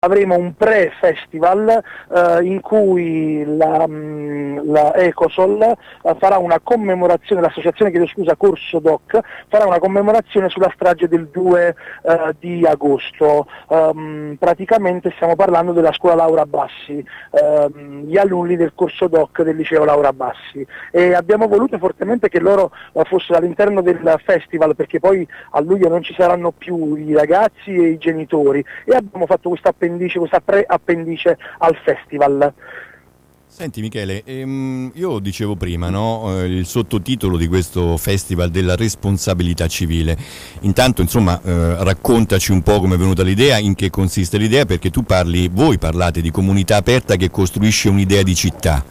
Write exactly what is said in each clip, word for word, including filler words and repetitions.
avremo un pre-festival eh, in cui la, mh, la Ecosol eh, farà una commemorazione, l'associazione chiedo scusa Corso Doc farà una commemorazione sulla strage del due eh, di agosto. Um, praticamente stiamo parlando della scuola Laura Bassi, um, gli alunni del Corso Doc del liceo Laura Bassi, e abbiamo voluto fortemente che loro uh, fossero all'interno del festival, perché poi a luglio non ci saranno più i ragazzi e i genitori, e abbiamo fatto questa appendice, questa pre-appendice al festival. Senti Michele, ehm, io dicevo prima, no, eh, il sottotitolo di questo festival della responsabilità civile. Intanto, insomma, eh, raccontaci un po' come è venuta l'idea, in che consiste l'idea, perché tu parli, voi parlate di comunità aperta che costruisce un'idea di città.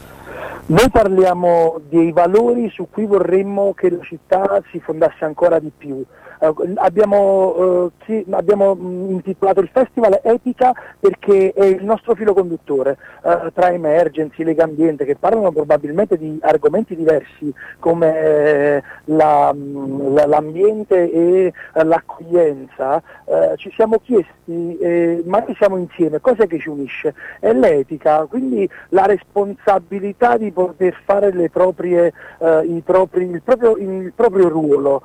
Noi parliamo dei valori su cui vorremmo che la città si fondasse ancora di più. Uh, abbiamo, uh, sì, abbiamo mh, intitolato il festival Etica perché è il nostro filo conduttore uh, tra Emergency, Lega Ambiente, che parlano probabilmente di argomenti diversi come eh, la, la, l'ambiente e uh, l'accoglienza. Uh, ci siamo chiesti, eh, ma noi siamo insieme, cos'è che ci unisce? È l'etica, quindi la responsabilità di poter fare le proprie, uh, i propri, il, proprio, il proprio ruolo.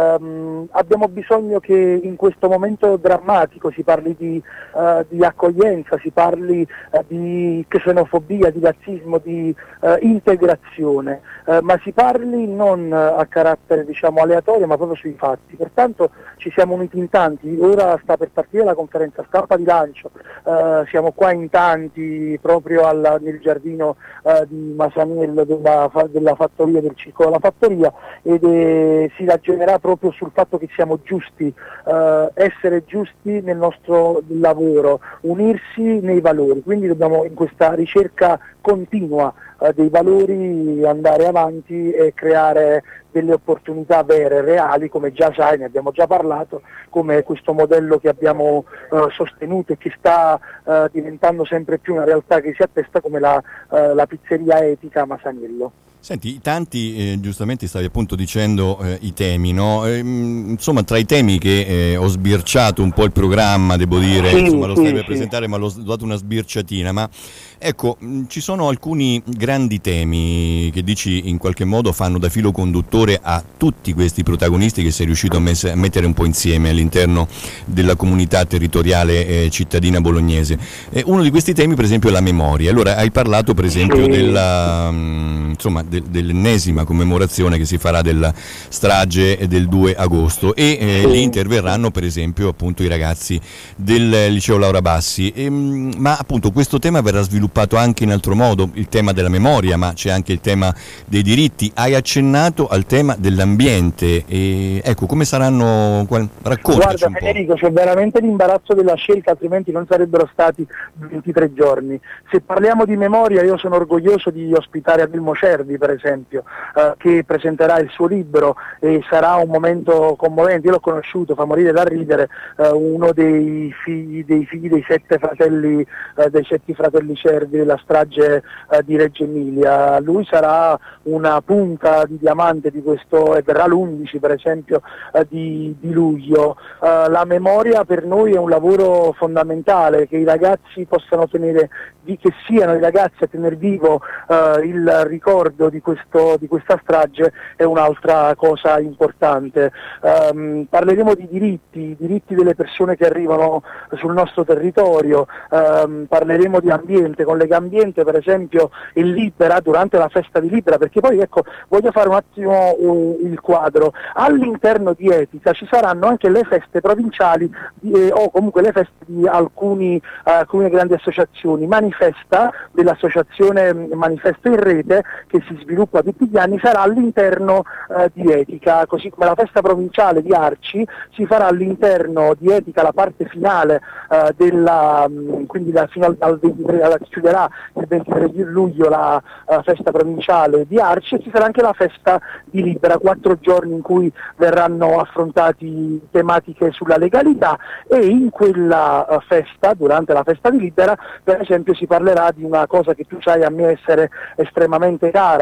Um, abbiamo bisogno che in questo momento drammatico si parli di, uh, di accoglienza, si parli uh, di xenofobia, di razzismo, di uh, integrazione, uh, ma si parli non a carattere diciamo aleatorio ma proprio sui fatti. Pertanto ci siamo uniti in tanti, ora sta per partire la conferenza stampa di lancio, uh, siamo qua in tanti proprio alla, nel giardino uh, di Masaniello della, della fattoria, del circolo della fattoria, ed eh, si ragionerà proprio sul fatto che siamo giusti, eh, essere giusti nel nostro lavoro, unirsi nei valori, quindi dobbiamo in questa ricerca continua eh, dei valori andare avanti e creare delle opportunità vere, reali, come già sai, ne abbiamo già parlato, come questo modello che abbiamo eh, sostenuto e che sta eh, diventando sempre più una realtà che si attesta, come la, eh, la pizzeria Etica a Masaniello. Senti, tanti, eh, giustamente stavi appunto dicendo eh, i temi, no? Eh, insomma, tra i temi che eh, ho sbirciato un po' il programma, devo dire, sì, insomma lo sì, stai per sì. presentare, ma l'ho dato una sbirciatina, ma ecco, mh, ci sono alcuni grandi temi che dici in qualche modo fanno da filo conduttore a tutti questi protagonisti che sei riuscito a, mess- a mettere un po' insieme all'interno della comunità territoriale eh, cittadina bolognese. E uno di questi temi, per esempio, è la memoria. Allora, hai parlato, per esempio, Sì. della, mh, insomma, dell'ennesima commemorazione che si farà della strage del due agosto, e eh, lì interverranno per esempio appunto i ragazzi del liceo Laura Bassi, e, ma appunto questo tema verrà sviluppato anche in altro modo, il tema della memoria, ma c'è anche il tema dei diritti. Hai accennato al tema dell'ambiente, e ecco, come saranno, raccontaci. Guarda un po'. Federico, c'è veramente l'imbarazzo della scelta, altrimenti non sarebbero stati ventitré giorni. Se parliamo di memoria, io sono orgoglioso di ospitare Adilmo Cervi, per esempio, eh, che presenterà il suo libro, e sarà un momento commovente. Io l'ho conosciuto, fa morire da ridere, eh, uno dei figli dei figli dei sette fratelli eh, dei sette fratelli Cervi della strage eh, di Reggio Emilia. Lui sarà una punta di diamante di questo, e verrà l'undici per esempio eh, di, di luglio. Uh, la memoria per noi è un lavoro fondamentale, che i ragazzi possano tenere, di, che siano i ragazzi a tenere vivo uh, il ricordo di, questo, di questa strage è un'altra cosa importante. Um, parleremo di diritti, diritti delle persone che arrivano sul nostro territorio, um, parleremo di ambiente, con Lega Ambiente per esempio, e Libera durante la festa di Libera, perché poi ecco, voglio fare un attimo uh, il quadro. All'interno di Etica ci saranno anche le feste provinciali eh, o comunque le feste di alcuni, eh, alcune grandi associazioni. Manifesta, dell'associazione Manifesto in Rete, che si sviluppa tutti gli anni, sarà all'interno eh, di Etica, così come la festa provinciale di Arci si farà all'interno di Etica, la parte finale eh, della, mh, quindi da, fino al, al ventitré, la, chiuderà il ventitré di luglio la uh, festa provinciale di Arci, e ci sarà anche la festa di Libera, quattro giorni in cui verranno affrontati tematiche sulla legalità, e in quella uh, festa, durante la festa di Libera, per esempio si parlerà di una cosa che tu sai a me essere estremamente cara,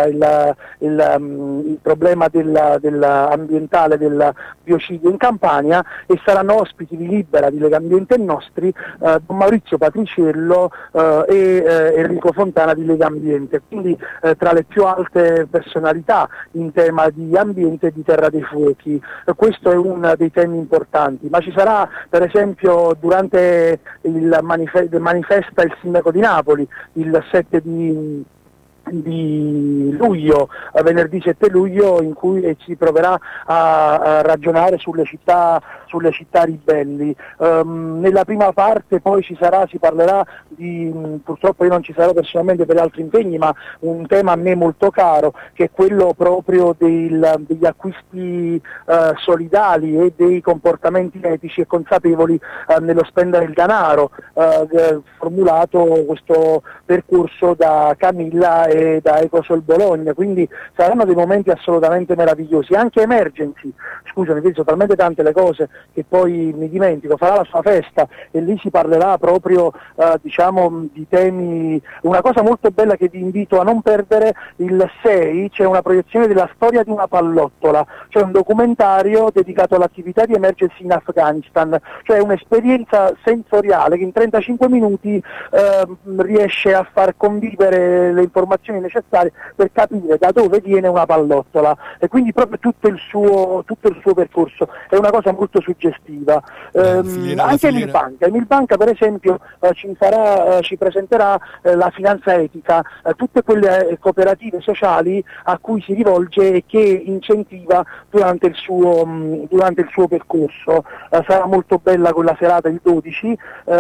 il, il, um, il problema della, della ambientale del biocidio in Campania, e saranno ospiti di Libera, di Legambiente e Nostri, eh, Don Maurizio Patriciello eh, e eh, Enrico Fontana di Legambiente, quindi eh, tra le più alte personalità in tema di ambiente e di Terra dei Fuochi. Eh, questo è uno dei temi importanti, ma ci sarà per esempio durante il manifesto manifesta il sindaco di Napoli il sette di di luglio, venerdì sette luglio, in cui si proverà a, a ragionare sulle città, sulle città ribelli. Um, nella prima parte poi ci sarà, si parlerà di, purtroppo io non ci sarò personalmente per altri impegni, ma un tema a me molto caro, che è quello proprio del, degli acquisti uh, solidali e dei comportamenti etici e consapevoli uh, nello spendere il denaro, uh, formulato questo percorso da Camilla e da Ecosol Bologna, quindi saranno dei momenti assolutamente meravigliosi. Anche Emergency, scusami, sono talmente tante le cose che poi mi dimentico, farà la sua festa e lì si parlerà proprio eh, diciamo di temi. Una cosa molto bella che vi invito a non perdere: il sei c'è una proiezione della storia di una pallottola, cioè un documentario dedicato all'attività di Emergency in Afghanistan, cioè un'esperienza sensoriale che in trentacinque minuti eh, riesce a far convivere le informazioni necessarie per capire da dove viene una pallottola, e quindi proprio tutto il suo, tutto il suo percorso. È una cosa molto suggestiva. Eh, filiera, anche Emil Banca, Emil Banca per esempio eh, ci, farà, eh, ci presenterà eh, la finanza etica, eh, tutte quelle eh, cooperative sociali a cui si rivolge e che incentiva durante il suo, mh, durante il suo percorso. Eh, sarà molto bella quella serata il dodici,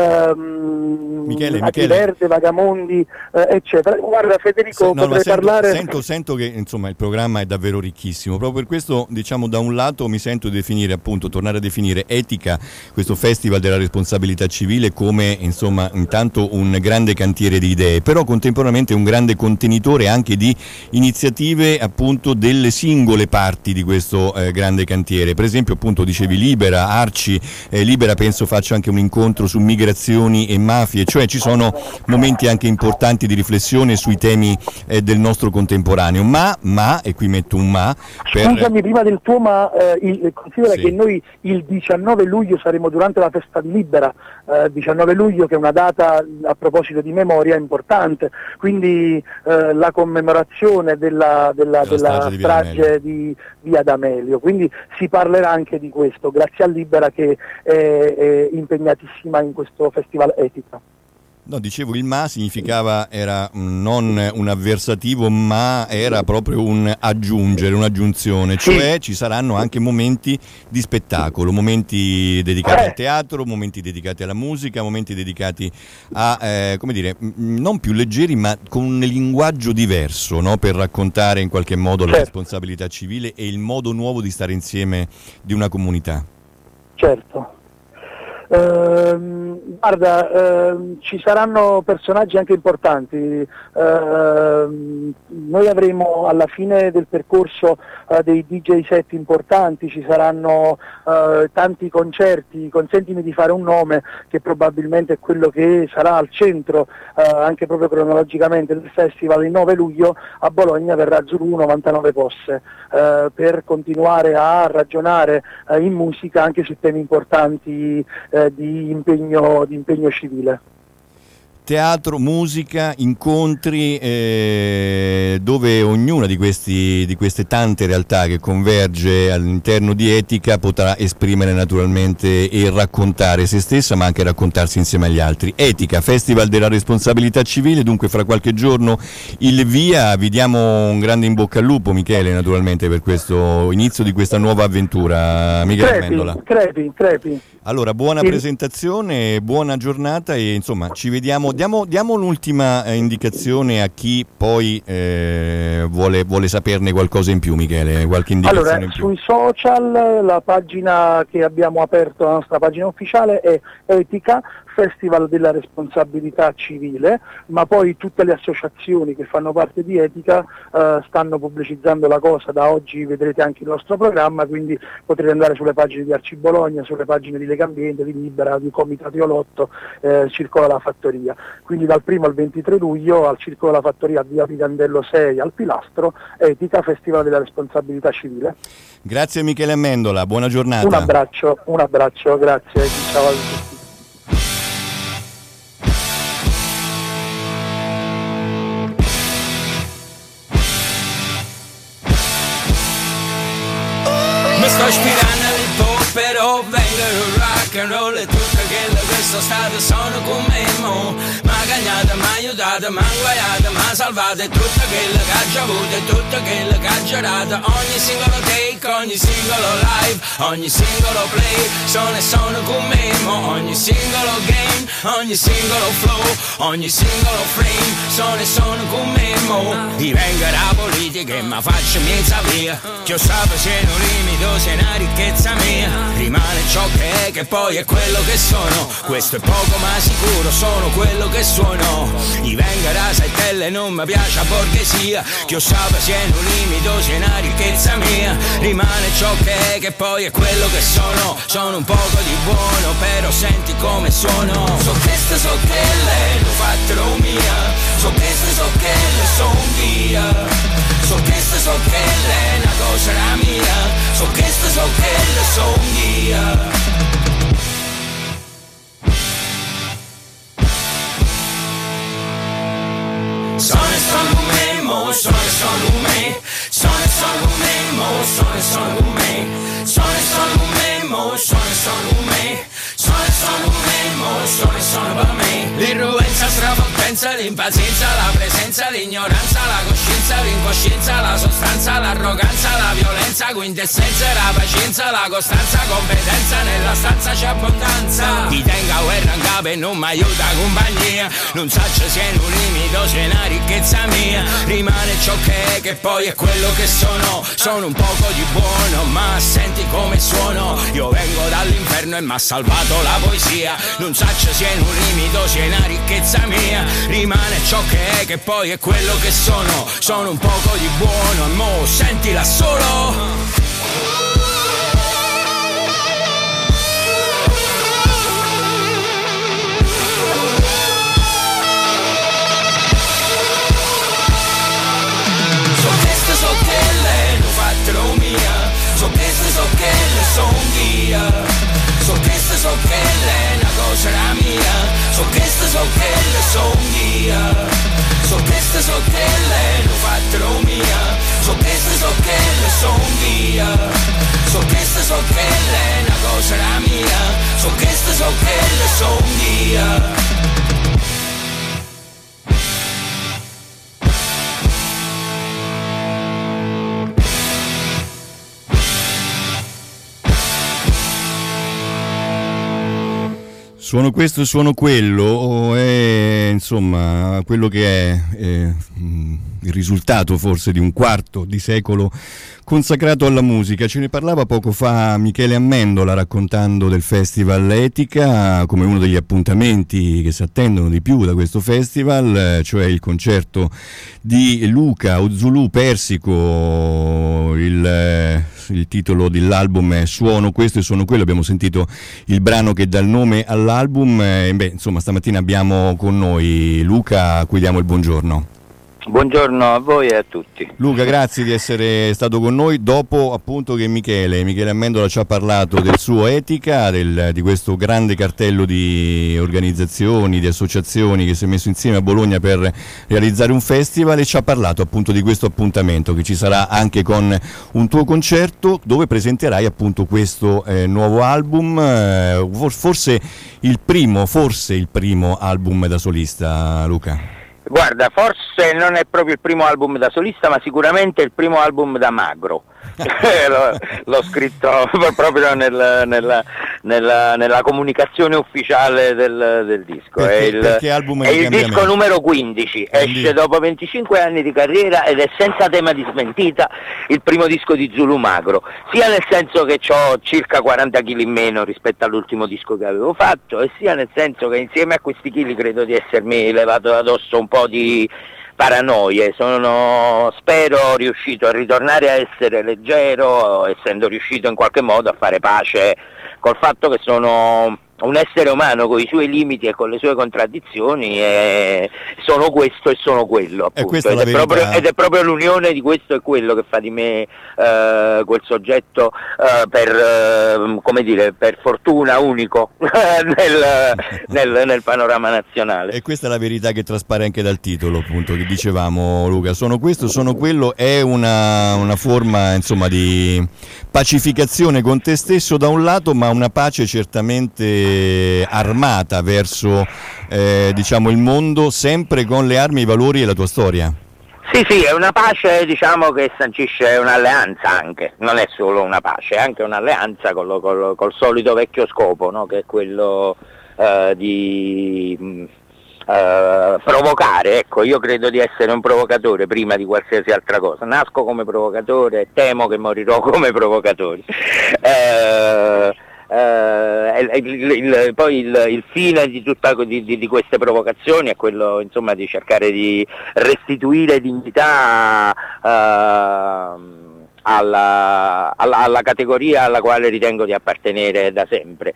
ehm, Michele, Michele. Michele. Verde, Vagamondi, eh, eccetera. Guarda Federico, No, potrei sento, parlare... sento, sento che insomma il programma è davvero ricchissimo, proprio per questo, diciamo, da un lato mi sento di definire, appunto, tornare a definire Etica, questo festival della responsabilità civile, come insomma intanto un grande cantiere di idee, però contemporaneamente un grande contenitore anche di iniziative, appunto, delle singole parti di questo eh, grande cantiere. Per esempio, appunto, dicevi Libera, Arci, eh, Libera penso faccia anche un incontro su migrazioni e mafie, cioè ci sono momenti anche importanti di riflessione sui temi eh, del nostro contemporaneo, ma, ma, e qui metto un ma, per... Scusami, prima del tuo ma, eh, il, considera sì. che noi il diciannove luglio saremo durante la festa di Libera, eh, diciannove luglio, che è una data a proposito di memoria importante, quindi eh, la commemorazione della, della, della, della strage di Via D'Amelio, quindi si parlerà anche di questo, grazie a Libera che è, è impegnatissima in questo festival Etica. No, dicevo, il ma significava, era non un avversativo, ma era proprio un aggiungere, un'aggiunzione, cioè ci saranno anche momenti di spettacolo, momenti dedicati al teatro, momenti dedicati alla musica, momenti dedicati a, eh, come dire, non più leggeri, ma con un linguaggio diverso, no? Per raccontare in qualche modo la responsabilità civile e il modo nuovo di stare insieme di una comunità. Certo. Uh, guarda, uh, ci saranno personaggi anche importanti. Uh, noi avremo alla fine del percorso uh, dei D J set importanti, ci saranno uh, tanti concerti. Consentimi di fare un nome che probabilmente è quello che sarà al centro uh, anche proprio cronologicamente del festival. Il nove luglio a Bologna verrà Zulu novantanove Posse uh, per continuare a ragionare uh, in musica anche su temi importanti uh, Di, impegno, di impegno civile. Teatro, musica, incontri, eh, dove ognuna di, questi, di queste tante realtà che converge all'interno di Etica potrà esprimere naturalmente e raccontare se stessa, ma anche raccontarsi insieme agli altri. Etica, Festival della responsabilità civile, dunque fra qualche giorno il via. Vi diamo un grande in bocca al lupo, Michele, naturalmente, per questo inizio di questa nuova avventura. Michele crepi, Amendola. Crepi, crepi. Allora, buona presentazione, buona giornata e insomma ci vediamo. Diamo, diamo un'ultima eh, indicazione a chi poi eh, vuole, vuole saperne qualcosa in più, Michele, qualche indicazione allora, in più. Sui social la pagina che abbiamo aperto, la nostra pagina ufficiale è Etica, Festival della responsabilità civile, ma poi tutte le associazioni che fanno parte di Etica eh, stanno pubblicizzando la cosa, da oggi vedrete anche il nostro programma, quindi potrete andare sulle pagine di Arci Bologna, sulle pagine di Legambiente, di Libera, di Comitato Olotto, eh, Circolo La Fattoria. Quindi dal primo al ventitré luglio al Circolo La Fattoria, via Picandello sei al Pilastro, Etica, Festival della responsabilità civile. Grazie Michele Amendola, buona giornata. Un abbraccio, un abbraccio, grazie, ciao a tutti. Sto ispirando il pop, però vengono rock and roll e tutto quello che sono stato sono con me mo. Ma cagnata, ma aiutata, ma guaiata, ma salvata, e tutto quello che ha già avuto e tutto quello che ha girato. Ogni singolo take, ogni singolo live, ogni singolo play, sono e sono con me mo. Ogni singolo game, ogni singolo flow, ogni singolo frame, sono e sono con me mo. Divenga la politica e ma faccio miezza via, che io sapevo se non limito se è una ricchezza mia, rimane ciò che è, che poi è quello che sono. Questo è poco ma sicuro, sono quello che suono. I venga da Saitelle, non mi piace la borghesia, che io sapevo se non limito se è una ricchezza mia, rimane ciò che è, che poi è quello che sono. Sono un poco di buono, però senti come suono. So queste, so quelle, l'ho fatto mia, so queste, so quelle, son via. So queste, so quelle, una cosa era mia, so queste, so quelle, son via. Sono e sono con me, mo, sono e sono con me, sono e sono con me, mo, sono e sono con me, sono e sono con me, mo, sono e sono con me, sono e sono con me, mo, sono e sono per me. L'irruenza, stravoltenza, l'impazienza, la presenza, l'ignoranza, la coscienza, l'incoscienza, la sostanza, l'arroganza, la violenza, quintessenza, la pazienza, la costanza, competenza, nella stanza c'è abbondanza. Chi tenga guerra in capo e non mi aiuta compagnia, non saccio se è un limito, se è una ricchezza mia, rimane ciò che è, che poi è quello che sono. Sono un poco di buono, ma senti come suono. Io vengo dall'inferno e m'ha salvato la poesia, non saccio se è un limito, se è una ricchezza mia, rimane ciò che è, che poi è quello che sono. Sono un poco di buono e mo sentila solo. So queste, so quelle, son via. So queste, so quelle, una cosa era mia. So queste, so quelle, son via. So queste, so quelle, l'ho fatto mia. So queste, so quelle, son via. So queste, so quelle, una cosa era mia. So queste, so quelle, son via. Suono questo e suono quello è insomma quello che è, è il risultato forse di un quarto di secolo consacrato alla musica. Ce ne parlava poco fa Michele Amendola raccontando del Festival Etica come uno degli appuntamenti che si attendono di più da questo festival, cioè il concerto di Luca Ozulù Persico. Il, il titolo dell'album è Suono questo e suono quello, abbiamo sentito il brano che dà il nome all'album e beh, insomma stamattina abbiamo con noi Luca a cui diamo il buongiorno. Buongiorno a voi e a tutti. Luca, grazie di essere stato con noi dopo appunto che Michele, Michele Amendola ci ha parlato del suo Etica, del, di questo grande cartello di organizzazioni, di associazioni che si è messo insieme a Bologna per realizzare un festival e ci ha parlato appunto di questo appuntamento che ci sarà anche con un tuo concerto dove presenterai appunto questo eh, nuovo album, eh, forse il primo, forse il primo album da solista, Luca. Guarda, forse non è proprio il primo album da solista, ma sicuramente il primo album da magro, l'ho, l'ho scritto proprio nel, nella, nella, nella comunicazione ufficiale del, del disco. Perché, è il, perché album è di il disco numero quindici, Quindi... esce dopo venticinque anni di carriera ed è senza tema di smentita il primo disco di Zulu Magro, sia nel senso che ho circa quaranta chili in meno rispetto all'ultimo disco che avevo fatto, e sia nel senso che insieme a questi chili credo di essermi levato addosso un po' di paranoie. Sono, spero, riuscito a ritornare a essere leggero, essendo riuscito in qualche modo a fare pace col fatto che sono un essere umano con i suoi limiti e con le sue contraddizioni, e sono questo e sono quello, appunto. Ed, è proprio, ed è proprio l'unione di questo e quello che fa di me eh, quel soggetto eh, per, eh, come dire, per fortuna unico nel, nel, nel panorama nazionale. E questa è la verità che traspare anche dal titolo, appunto, che dicevamo, Luca. Sono questo, sono quello, è una, una forma, insomma, di pacificazione con te stesso da un lato, ma una pace certamente armata verso eh, diciamo il mondo, sempre con le armi, i valori e la tua storia. Sì, sì, è una pace, diciamo, che sancisce un'alleanza anche, non è solo una pace, è anche un'alleanza col, col, col solito vecchio scopo, no? Che è quello uh, di uh, provocare. Ecco, io credo di essere un provocatore prima di qualsiasi altra cosa, nasco come provocatore e temo che morirò come provocatore. Uh, Uh, il, il, il, poi il, il fine di tutta di, di, di queste provocazioni è quello, insomma, di cercare di restituire dignità uh, alla, alla, alla categoria alla quale ritengo di appartenere da sempre,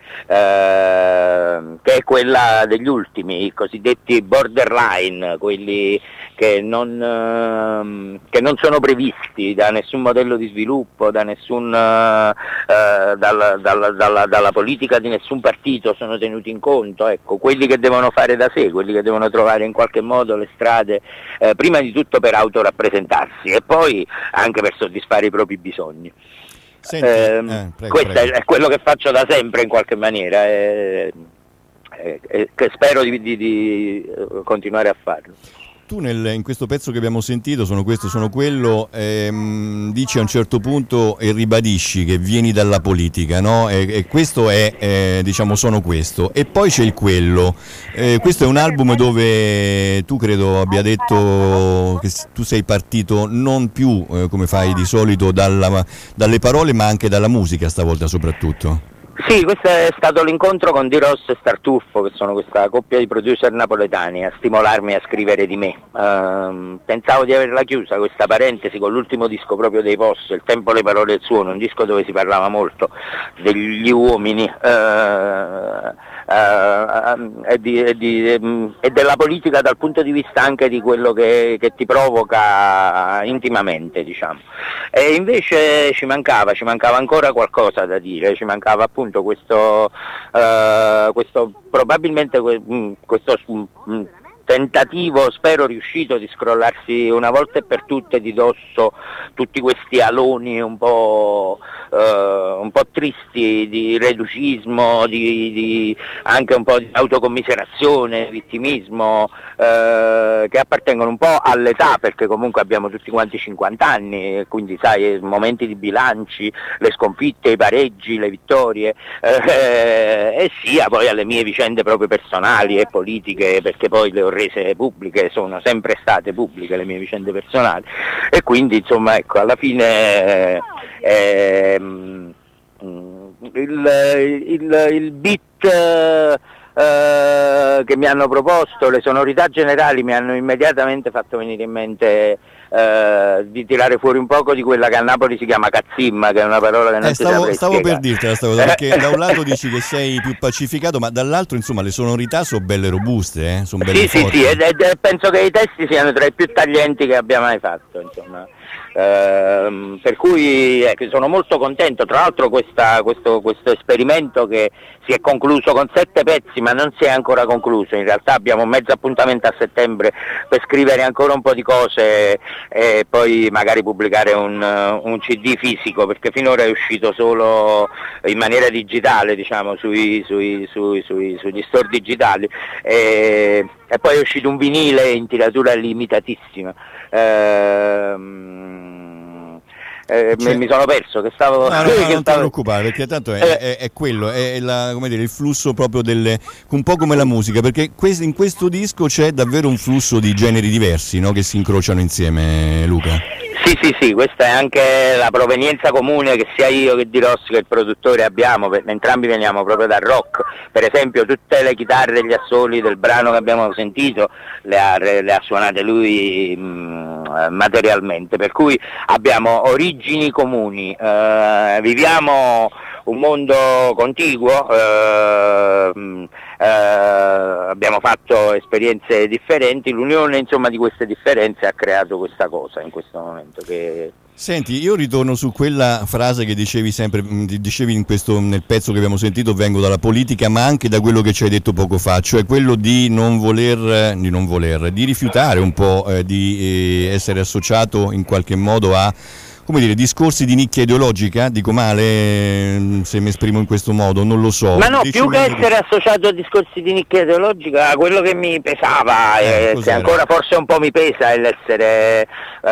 uh, che è quella degli ultimi, i cosiddetti borderline, quelli che non, uh, che non sono previsti da nessun modello di sviluppo, da nessun uh, uh, dalla, dalla, dalla, dalla politica di nessun partito sono tenuti in conto, ecco, quelli che devono fare da sé, quelli che devono trovare in qualche modo le strade, eh, prima di tutto per autorappresentarsi e poi anche per soddisfare i propri bisogni. Senti, eh, eh, prego, questo prego. È, è quello che faccio da sempre in qualche maniera e, e, e che spero di, di, di continuare a farlo. Tu nel, in questo pezzo che abbiamo sentito, sono questo, sono quello, ehm, dici a un certo punto e ribadisci che vieni dalla politica, no? E, e questo è, eh, diciamo, sono questo. E poi c'è il quello. Eh, questo è un album dove tu credo abbia detto che tu sei partito non più, eh, come fai di solito, dalla, dalle parole, ma anche dalla musica stavolta soprattutto. Sì, questo è stato l'incontro con Di Ross e Startuffo, che sono questa coppia di producer napoletani, a stimolarmi a scrivere di me. Uh, pensavo di averla chiusa questa parentesi con l'ultimo disco proprio dei Post, Il tempo, le parole e il suono, un disco dove si parlava molto degli uomini uh, uh, e, di, e, di, um, e della politica dal punto di vista anche di quello che, che ti provoca intimamente, diciamo. E invece ci mancava, ci mancava ancora qualcosa da dire, ci mancava appunto questo, uh, questo probabilmente questo uh, tentativo, spero riuscito, di scrollarsi una volta e per tutte di dosso tutti questi aloni un po', uh, un po' tristi di reducismo, di, di, anche un po' di autocommiserazione, vittimismo, uh, che appartengono un po' all'età, perché comunque abbiamo tutti quanti cinquanta anni, e quindi sai, momenti di bilanci, le sconfitte, i pareggi, le vittorie, uh, e sia poi alle mie vicende proprio personali e politiche, perché poi le ho rese pubbliche, sono sempre state pubbliche le mie vicende personali, e quindi insomma, ecco, alla fine eh, il, il, il beat eh, che mi hanno proposto, le sonorità generali mi hanno immediatamente fatto venire in mente eh, di tirare fuori un poco di quella che a Napoli si chiama cazzimma, che è una parola che non eh, si stavo, saprei stavo spiegare. per dirtela sta cosa, perché da un lato dici che sei più pacificato, ma dall'altro insomma le sonorità sono belle robuste, eh? Sono belle sì, forti. Sì, sì, ed, ed, penso che i testi siano tra i più taglienti che abbia mai fatto, insomma. Uh, per cui eh, sono molto contento. Tra l'altro questa, questo, questo esperimento, che si è concluso con sette pezzi ma non si è ancora concluso, in realtà abbiamo un mezzo appuntamento a settembre per scrivere ancora un po' di cose e poi magari pubblicare un, un C D fisico, perché finora è uscito solo in maniera digitale, diciamo, sui, sui, sui, sui, sugli store digitali, e, e poi è uscito un vinile in tiratura limitatissima. Ehm, eh, cioè, mi sono perso che stavo... No, no, no, che non stavo... ti preoccupare, perché tanto è, eh. è, è quello, è la, come dire, il flusso proprio delle... un po' come la musica, perché in questo disco c'è davvero un flusso di generi diversi, no? Che si incrociano insieme, Luca. Sì, sì, sì, questa è anche la provenienza comune che sia io che Di Rossi che il produttore abbiamo, entrambi veniamo proprio dal rock. Per esempio tutte le chitarre e gli assoli del brano che abbiamo sentito le ha, le ha suonate lui mh, materialmente, per cui abbiamo origini comuni, eh, viviamo un mondo contiguo, eh, eh, abbiamo fatto esperienze differenti, l'unione insomma di queste differenze ha creato questa cosa in questo momento che... Senti, io ritorno su quella frase che dicevi sempre, dicevi in questo, nel pezzo che abbiamo sentito, vengo dalla politica, ma anche da quello che ci hai detto poco fa, cioè quello di non voler, di non voler, di rifiutare un po' eh, di eh, essere associato in qualche modo a, come dire, discorsi di nicchia ideologica, dico male se mi esprimo in questo modo, non lo so. Ma no, Dici più che essere associato a discorsi di nicchia ideologica, quello che mi pesava, eh, eh, che ancora forse un po' mi pesa, è l'essere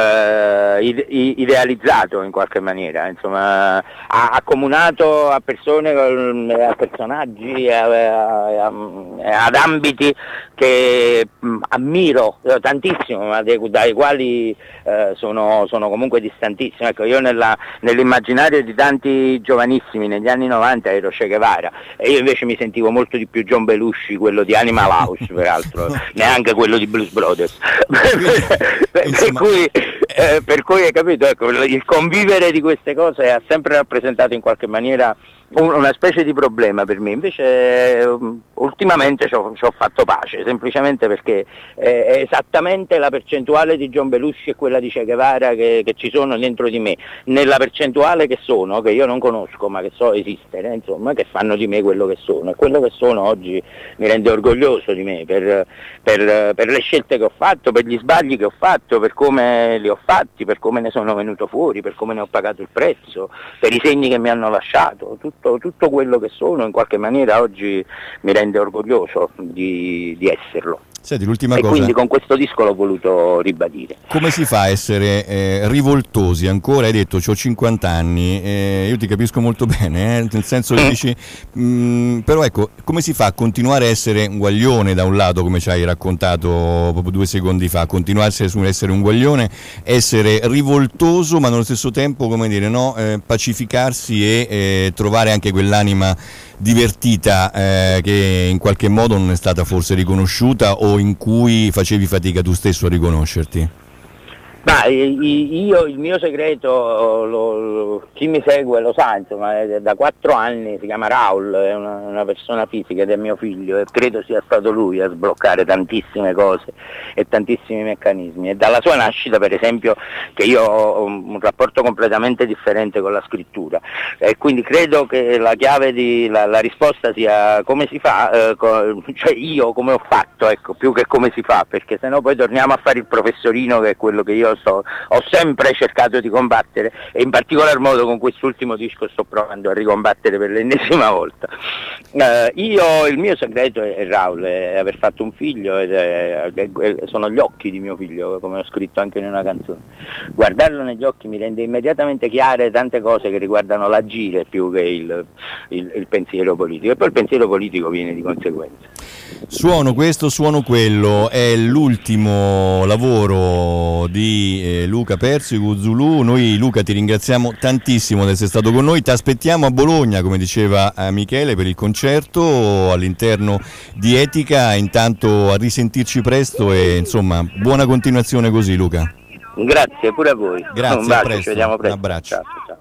eh, idealizzato in qualche maniera, insomma, accomunato a persone, a personaggi, a, a, a, ad ambiti che mh, ammiro tantissimo, ma dei, dai quali eh, sono, sono comunque distantissimo. Ecco, io nella, nell'immaginario di tanti giovanissimi negli anni novanta ero Che Guevara, e io invece mi sentivo molto di più John Belushi, quello di Animal House peraltro, neanche quello di Blues Brothers. per, per, cui, eh, per cui hai capito, ecco, il convivere di queste cose ha sempre rappresentato in qualche maniera una specie di problema per me, invece ultimamente ci ho, ci ho fatto pace, semplicemente perché è esattamente la percentuale di John Belushi e quella di Che Guevara che, che ci sono dentro di me, nella percentuale che sono, che io non conosco ma che so esistere, insomma, che fanno di me quello che sono, e quello che sono oggi mi rende orgoglioso di me per, per, per le scelte che ho fatto, per gli sbagli che ho fatto, per come li ho fatti, per come ne sono venuto fuori, per come ne ho pagato il prezzo, per i segni che mi hanno lasciato, tutto tutto quello che sono in qualche maniera oggi mi rende orgoglioso di, di esserlo. Senti, l'ultima e cosa, quindi con questo disco l'ho voluto ribadire. Come si fa a essere eh, rivoltosi ancora? Hai detto c'ho cinquanta anni, eh, io ti capisco molto bene, eh, nel senso che dici mh, però ecco, come si fa a continuare a essere un guaglione da un lato, come ci hai raccontato proprio due secondi fa, continuare a essere un guaglione, essere rivoltoso ma nello stesso tempo, come dire, no, eh, pacificarsi e eh, trovare anche quell'anima divertita eh, che in qualche modo non è stata forse riconosciuta o in cui facevi fatica tu stesso a riconoscerti? Ma io, il mio segreto, lo, lo, chi mi segue lo sa, insomma, è da quattro anni, si chiama Raul, è una, una persona fisica ed è mio figlio, e credo sia stato lui a sbloccare tantissime cose e tantissimi meccanismi. E dalla sua nascita, per esempio, che io ho un rapporto completamente differente con la scrittura, e quindi credo che la chiave di la, la risposta sia come si fa, eh, co, cioè io come ho fatto, ecco, più che come si fa, perché sennò poi torniamo a fare il professorino, che è quello che io Sto, ho sempre cercato di combattere, e in particolar modo con quest'ultimo disco sto provando a ricombattere per l'ennesima volta. Uh, io, il mio segreto è, è Raul, è aver fatto un figlio, ed è, è, è, sono gli occhi di mio figlio, come ho scritto anche in una canzone. Guardarlo negli occhi mi rende immediatamente chiare tante cose che riguardano l'agire più che il, il, il pensiero politico, e poi il pensiero politico viene di conseguenza. Suono questo, suono quello, è l'ultimo lavoro di eh, Luca Persico, Zulu. Noi, Luca, ti ringraziamo tantissimo di essere stato con noi, ti aspettiamo a Bologna, come diceva eh, Michele, per il concerto all'interno di Etica. Intanto a risentirci presto e insomma buona continuazione così, Luca. Grazie pure a voi. Grazie, un bacio, a presto. Ci vediamo presto. Un abbraccio. Ciao, ciao.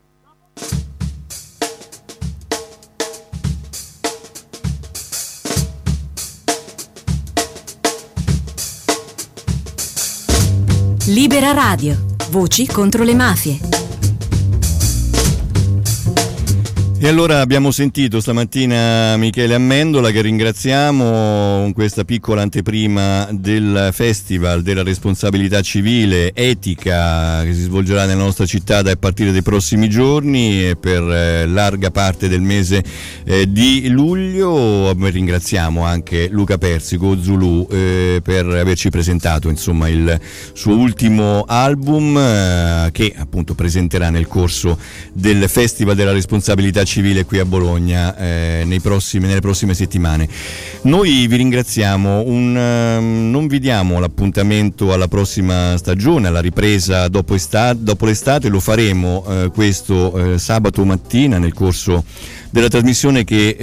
Libera Radio, voci contro le mafie. E allora abbiamo sentito stamattina Michele Amendola, che ringraziamo, con questa piccola anteprima del Festival della Responsabilità Civile Etica che si svolgerà nella nostra città da partire dai prossimi giorni e per eh, larga parte del mese eh, di luglio. Ringraziamo anche Luca Persico, Zulu, eh, per averci presentato insomma il suo ultimo album eh, che appunto presenterà nel corso del Festival della Responsabilità Civile qui a Bologna eh, nei prossimi, nelle prossime settimane. Noi vi ringraziamo, un, um, non vi diamo l'appuntamento alla prossima stagione, alla ripresa dopo, estate, dopo l'estate, lo faremo eh, questo eh, sabato mattina nel corso della trasmissione che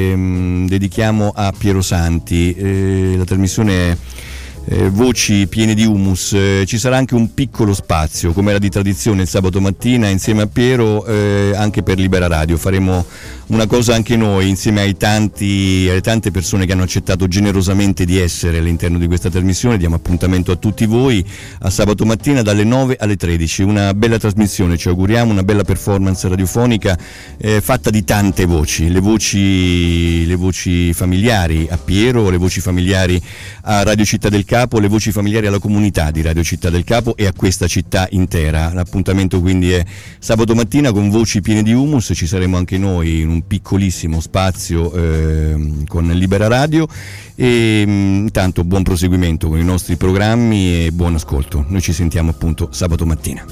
eh, dedichiamo a Piero Santi. Eh, la trasmissione è Eh, voci piene di humus. Eh, ci sarà anche un piccolo spazio, come era di tradizione il sabato mattina, insieme a Piero, eh, anche per Libera Radio. Faremo una cosa anche noi, insieme ai tanti, alle tante persone che hanno accettato generosamente di essere all'interno di questa trasmissione. Diamo appuntamento a tutti voi a sabato mattina dalle nove alle tredici. Una bella trasmissione, ci auguriamo, una bella performance radiofonica eh, fatta di tante voci, le voci, le voci familiari a Piero, le voci familiari a Radio Città del Capo, le voci familiari alla comunità di Radio Città del Capo e a questa città intera. L'appuntamento quindi è sabato mattina con voci piene di humus. Ci saremo anche noi in un piccolissimo spazio eh, con Libera Radio e mh, intanto buon proseguimento con i nostri programmi e buon ascolto. Noi ci sentiamo appunto sabato mattina.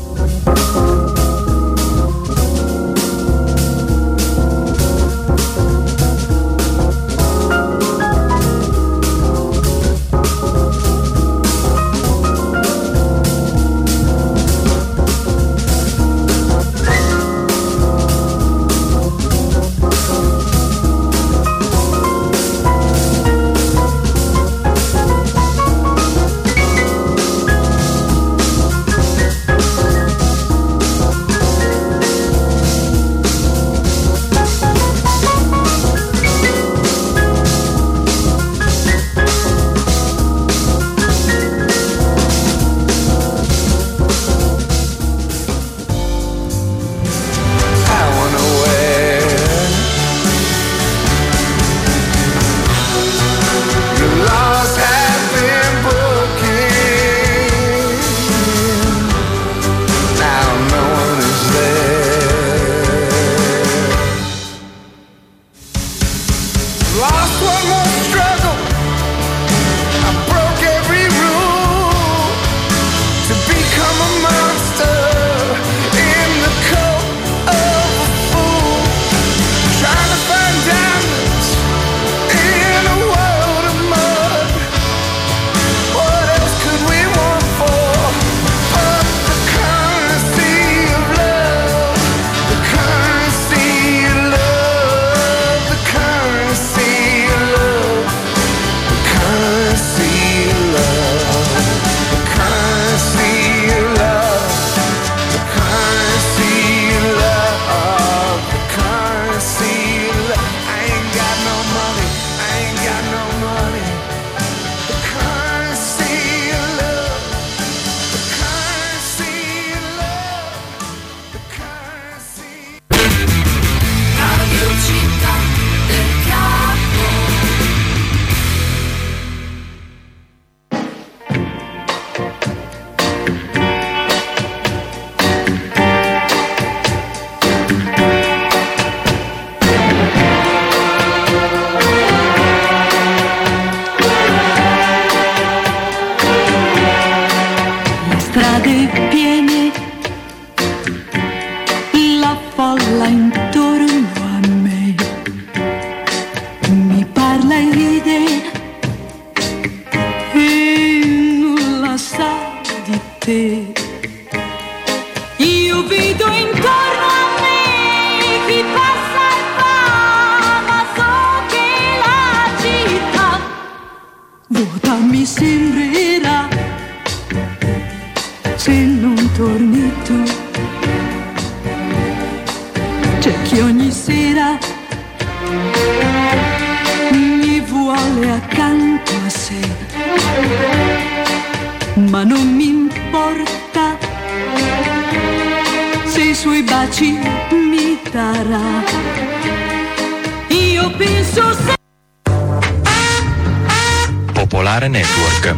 Se i suoi baci mi darà io penso se... Popolare Network.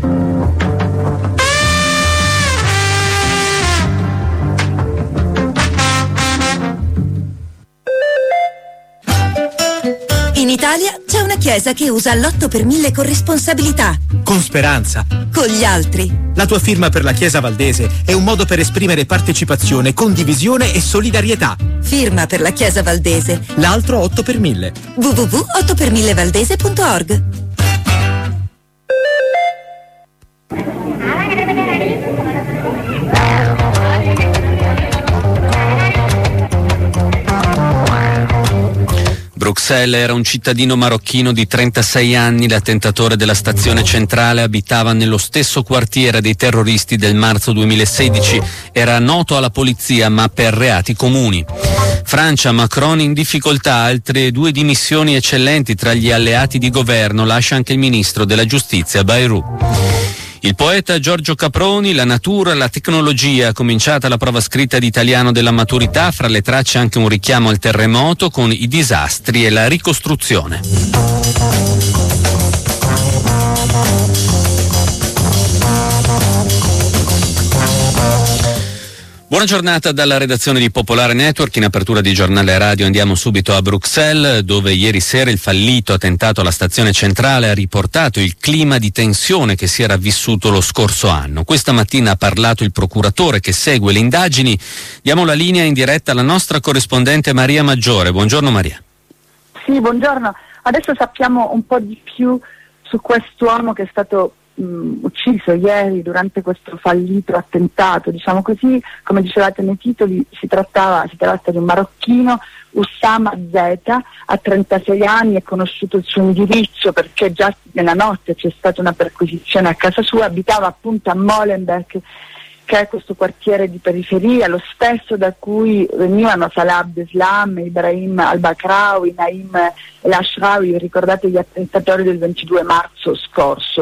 In Italia c'è una chiesa che usa l'otto per mille con responsabilità. Con speranza. Con gli altri. La tua firma per la Chiesa Valdese è un modo per esprimere partecipazione, condivisione e solidarietà. Firma per la Chiesa Valdese. L'altro otto per mille. w w w punto otto per mille valdese punto org. Bruxelles era un cittadino marocchino di trentasei anni, l'attentatore della stazione centrale abitava nello stesso quartiere dei terroristi del marzo duemilasedici, era noto alla polizia ma per reati comuni. Francia, Macron in difficoltà, altre due dimissioni eccellenti tra gli alleati di governo, lascia anche il ministro della giustizia Bayrou. Il poeta Giorgio Caproni, la natura, la tecnologia, cominciata la prova scritta di italiano della maturità, fra le tracce anche un richiamo al terremoto con i disastri e la ricostruzione. Buona giornata dalla redazione di Popolare Network. In apertura di giornale radio andiamo subito a Bruxelles, dove ieri sera il fallito attentato alla stazione centrale ha riportato il clima di tensione che si era vissuto lo scorso anno. Questa mattina ha parlato il procuratore che segue le indagini. Diamo la linea in diretta alla nostra corrispondente Maria Maggiore. Buongiorno Maria. Sì, buongiorno. Adesso sappiamo un po' di più su quest'uomo che è stato mh, ucciso ieri durante questo fallito attentato, diciamo così. Come dicevate nei titoli, si trattava si tratta di un marocchino, Oussama Z, ha trentasei anni, è conosciuto il suo indirizzo perché già nella notte c'è stata una perquisizione a casa sua, abitava appunto a Molenbeek, che è questo quartiere di periferia, lo stesso da cui venivano Salah Abdeslam, Ibrahim al-Bakraoui, Naim el-Ashrawi, ricordate gli attentatori del ventidue marzo scorso.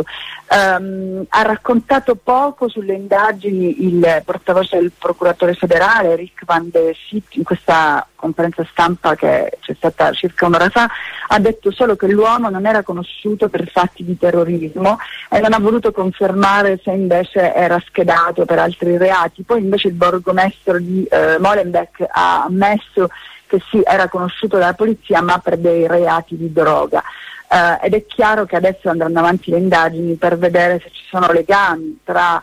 Um, ha raccontato poco sulle indagini il portavoce del procuratore federale Rick van de Sitt in questa conferenza stampa che c'è stata circa un'ora fa. Ha detto solo che l'uomo non era conosciuto per fatti di terrorismo e non ha voluto confermare se invece era schedato per altri reati. Poi invece il borgomestro di eh, Molenbeek ha ammesso che sì, era conosciuto dalla polizia ma per dei reati di droga. Uh, ed è chiaro che adesso andranno avanti le indagini per vedere se ci sono legami tra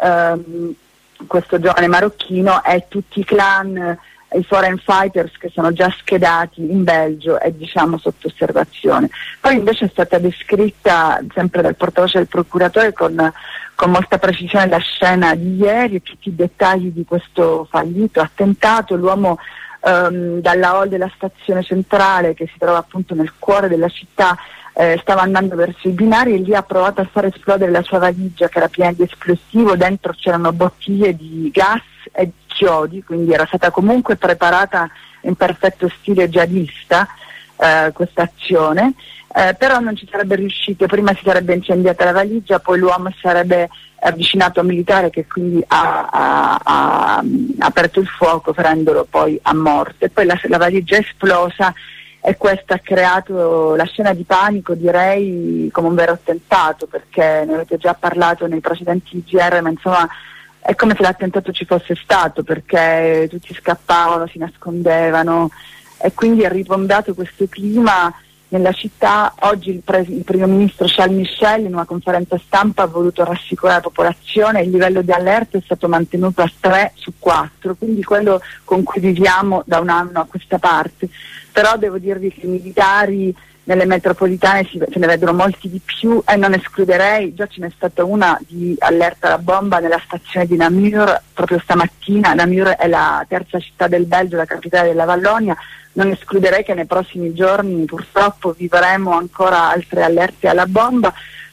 um, questo giovane marocchino e tutti i clan, i foreign fighters che sono già schedati in Belgio e diciamo sotto osservazione. Poi invece è stata descritta sempre dal portavoce del procuratore con, con molta precisione la scena di ieri e tutti i dettagli di questo fallito attentato. L'uomo Um, dalla hall della stazione centrale, che si trova appunto nel cuore della città, eh, stava andando verso i binari e lì ha provato a far esplodere la sua valigia che era piena di esplosivo. Dentro c'erano bottiglie di gas e chiodi, quindi era stata comunque preparata in perfetto stile jihadista eh, questa azione, eh, però non ci sarebbe riuscito. Prima si sarebbe incendiata la valigia, poi l'uomo sarebbe avvicinato a un militare che quindi ha, ha, ha aperto il fuoco ferendolo poi a morte. Poi la, la valigia è esplosa e questo ha creato la scena di panico, direi, come un vero attentato, perché ne avete già parlato nei precedenti I G R, ma insomma è come se l'attentato ci fosse stato, perché tutti scappavano, si nascondevano e quindi è ritombato questo clima nella città. Oggi il, pre- il primo ministro Charles Michel in una conferenza stampa ha voluto rassicurare la popolazione. Il livello di allerta è stato mantenuto a tre su quattro, quindi quello con cui viviamo da un anno a questa parte. Però devo dirvi che i militari nelle metropolitane si, se ne vedono molti di più e non escluderei, già ce n'è stata una di allerta alla bomba nella stazione di Namur proprio stamattina. Namur è la terza città del Belgio, la capitale della Vallonia. Non escluderei che nei prossimi giorni purtroppo vivremo ancora altre allerte alla bomba.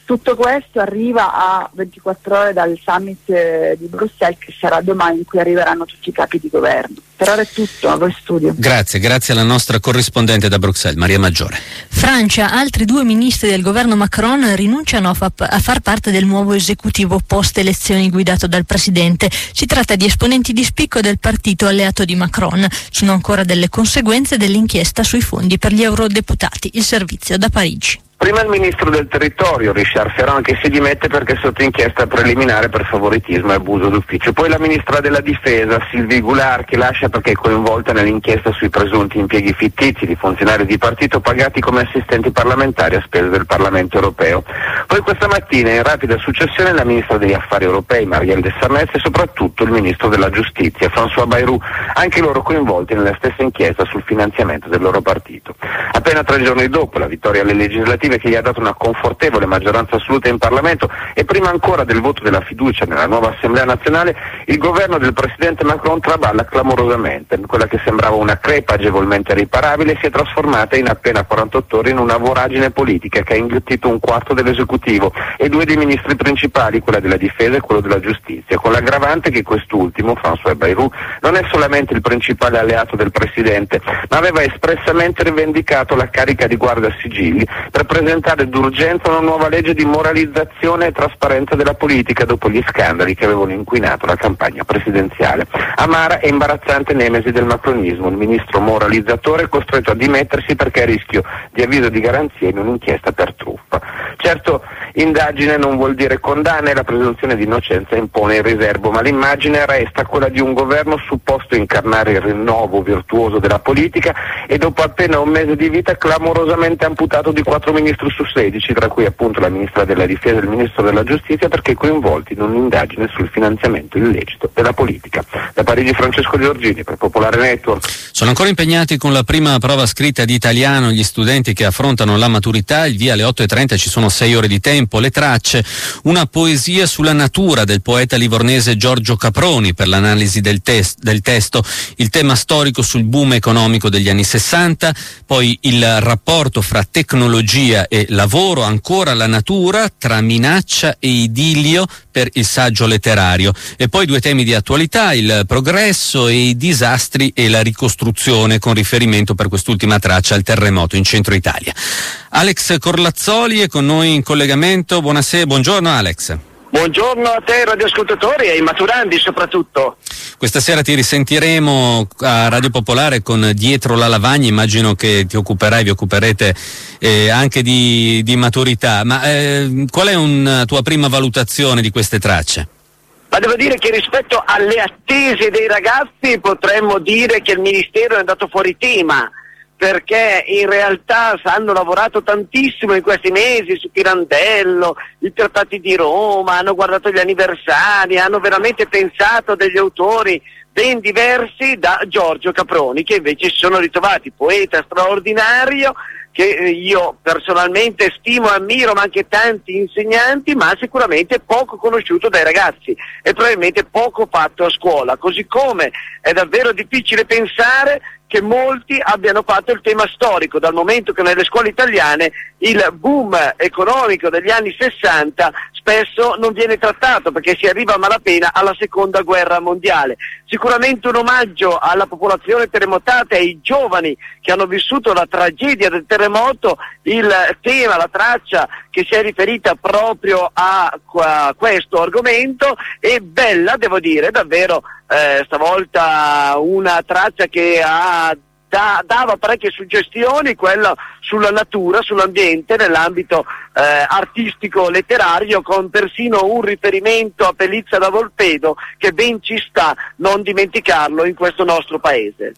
Tutto questo arriva a ventiquattro ore dal summit eh, di Bruxelles, che sarà domani, in cui arriveranno tutti i capi di governo. Per ora è tutto, a voi studio. Grazie, grazie alla nostra corrispondente da Bruxelles, Maria Maggiore. Francia, altri due ministri del governo Macron rinunciano a, fa- a far parte del nuovo esecutivo post-elezioni guidato dal presidente. Si tratta di esponenti di spicco del partito alleato di Macron. Sono ancora delle conseguenze dell'inchiesta sui fondi per gli eurodeputati. Il servizio da Parigi. Prima il ministro del territorio, Richard Ferrand, che si dimette perché è sotto inchiesta preliminare per favoritismo e abuso d'ufficio. Poi la ministra della difesa, Sylvie Goulard, che lascia perché è coinvolta nell'inchiesta sui presunti impieghi fittizi di funzionari di partito pagati come assistenti parlamentari a spese del Parlamento europeo. Poi questa mattina, in rapida successione, la ministra degli affari europei, Marielle de Sarnez, e soprattutto il ministro della giustizia, François Bayrou, anche loro coinvolti nella stessa inchiesta sul finanziamento del loro partito. Appena tre giorni dopo la vittoria alle legislative, che gli ha dato una confortevole maggioranza assoluta in Parlamento, e prima ancora del voto della fiducia nella nuova Assemblea nazionale, il governo del presidente Macron traballa clamorosamente. Quella che sembrava una crepa agevolmente riparabile si è trasformata in appena quarantotto ore in una voragine politica che ha inghiottito un quarto dell'esecutivo e due dei ministri principali, quella della difesa e quello della giustizia, con l'aggravante che quest'ultimo, François Bayrou, non è solamente il principale alleato del presidente, ma aveva espressamente rivendicato la carica di guardasigilli per presentare d'urgenza una nuova legge di moralizzazione e trasparenza della politica dopo gli scandali che avevano inquinato la campagna presidenziale. Amara e imbarazzante nemesi del macronismo, il ministro moralizzatore è costretto a dimettersi perché è a rischio di avviso di garanzia in un'inchiesta per truffa. Certo, indagine non vuol dire condanna e la presunzione di innocenza impone il riservo, ma l'immagine resta quella di un governo supposto incarnare il rinnovo virtuoso della politica e dopo appena un mese di vita clamorosamente amputato di quattro ministri su sedici, tra cui appunto la ministra della difesa e il ministro della giustizia, perché coinvolti in un'indagine sul finanziamento illecito della politica. Da Parigi Francesco Giorgini per Popolare Network. Sono ancora impegnati con la prima prova scritta di italiano gli studenti che affrontano la maturità. Il via alle otto e trenta, ci sono sei ore di tempo. Le tracce: una poesia sulla natura del poeta livornese Giorgio Caproni per l'analisi del, test, del testo, il tema storico sul boom economico degli anni sessanta, poi il rapporto fra tecnologia e lavoro, ancora la natura tra minaccia e idillio per il saggio letterario, e poi due temi di attualità: il progresso e i disastri e la ricostruzione, con riferimento per quest'ultima traccia al terremoto in centro Italia. Alex Corlazzoli è con noi in collegamento. Buonasera, buongiorno Alex. Buongiorno a te radioascoltatori e ai maturandi soprattutto. Questa sera ti risentiremo a Radio Popolare con Dietro la lavagna, immagino che ti occuperai, vi occuperete eh, anche di, di maturità, ma eh, qual è una tua prima valutazione di queste tracce? Ma devo dire che rispetto alle attese dei ragazzi potremmo dire che il Ministero è andato fuori tema, perché in realtà hanno lavorato tantissimo in questi mesi su Pirandello, i trattati di Roma, hanno guardato gli anniversari, hanno veramente pensato a degli autori ben diversi da Giorgio Caproni, che invece si sono ritrovati poeta straordinario, che io personalmente stimo e ammiro, ma anche tanti insegnanti, ma sicuramente poco conosciuto dai ragazzi e probabilmente poco fatto a scuola, così come è davvero difficile pensare che molti abbiano fatto il tema storico, dal momento che nelle scuole italiane il boom economico degli anni sessanta spesso non viene trattato, perché si arriva a malapena alla seconda guerra mondiale. Sicuramente un omaggio alla popolazione terremotata e ai giovani che hanno vissuto la tragedia del terremoto, il tema, la traccia che si è riferita proprio a, a questo argomento, e bella, devo dire, davvero eh, stavolta una traccia che ha Da, dava parecchie suggestioni, quella sulla natura, sull'ambiente, nell'ambito eh, artistico letterario, con persino un riferimento a Pelizza da Volpedo che ben ci sta non dimenticarlo in questo nostro paese.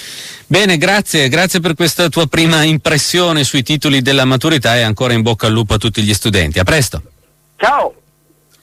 Bene, grazie, grazie per questa tua prima impressione sui titoli della maturità, e ancora in bocca al lupo a tutti gli studenti. A presto. Ciao.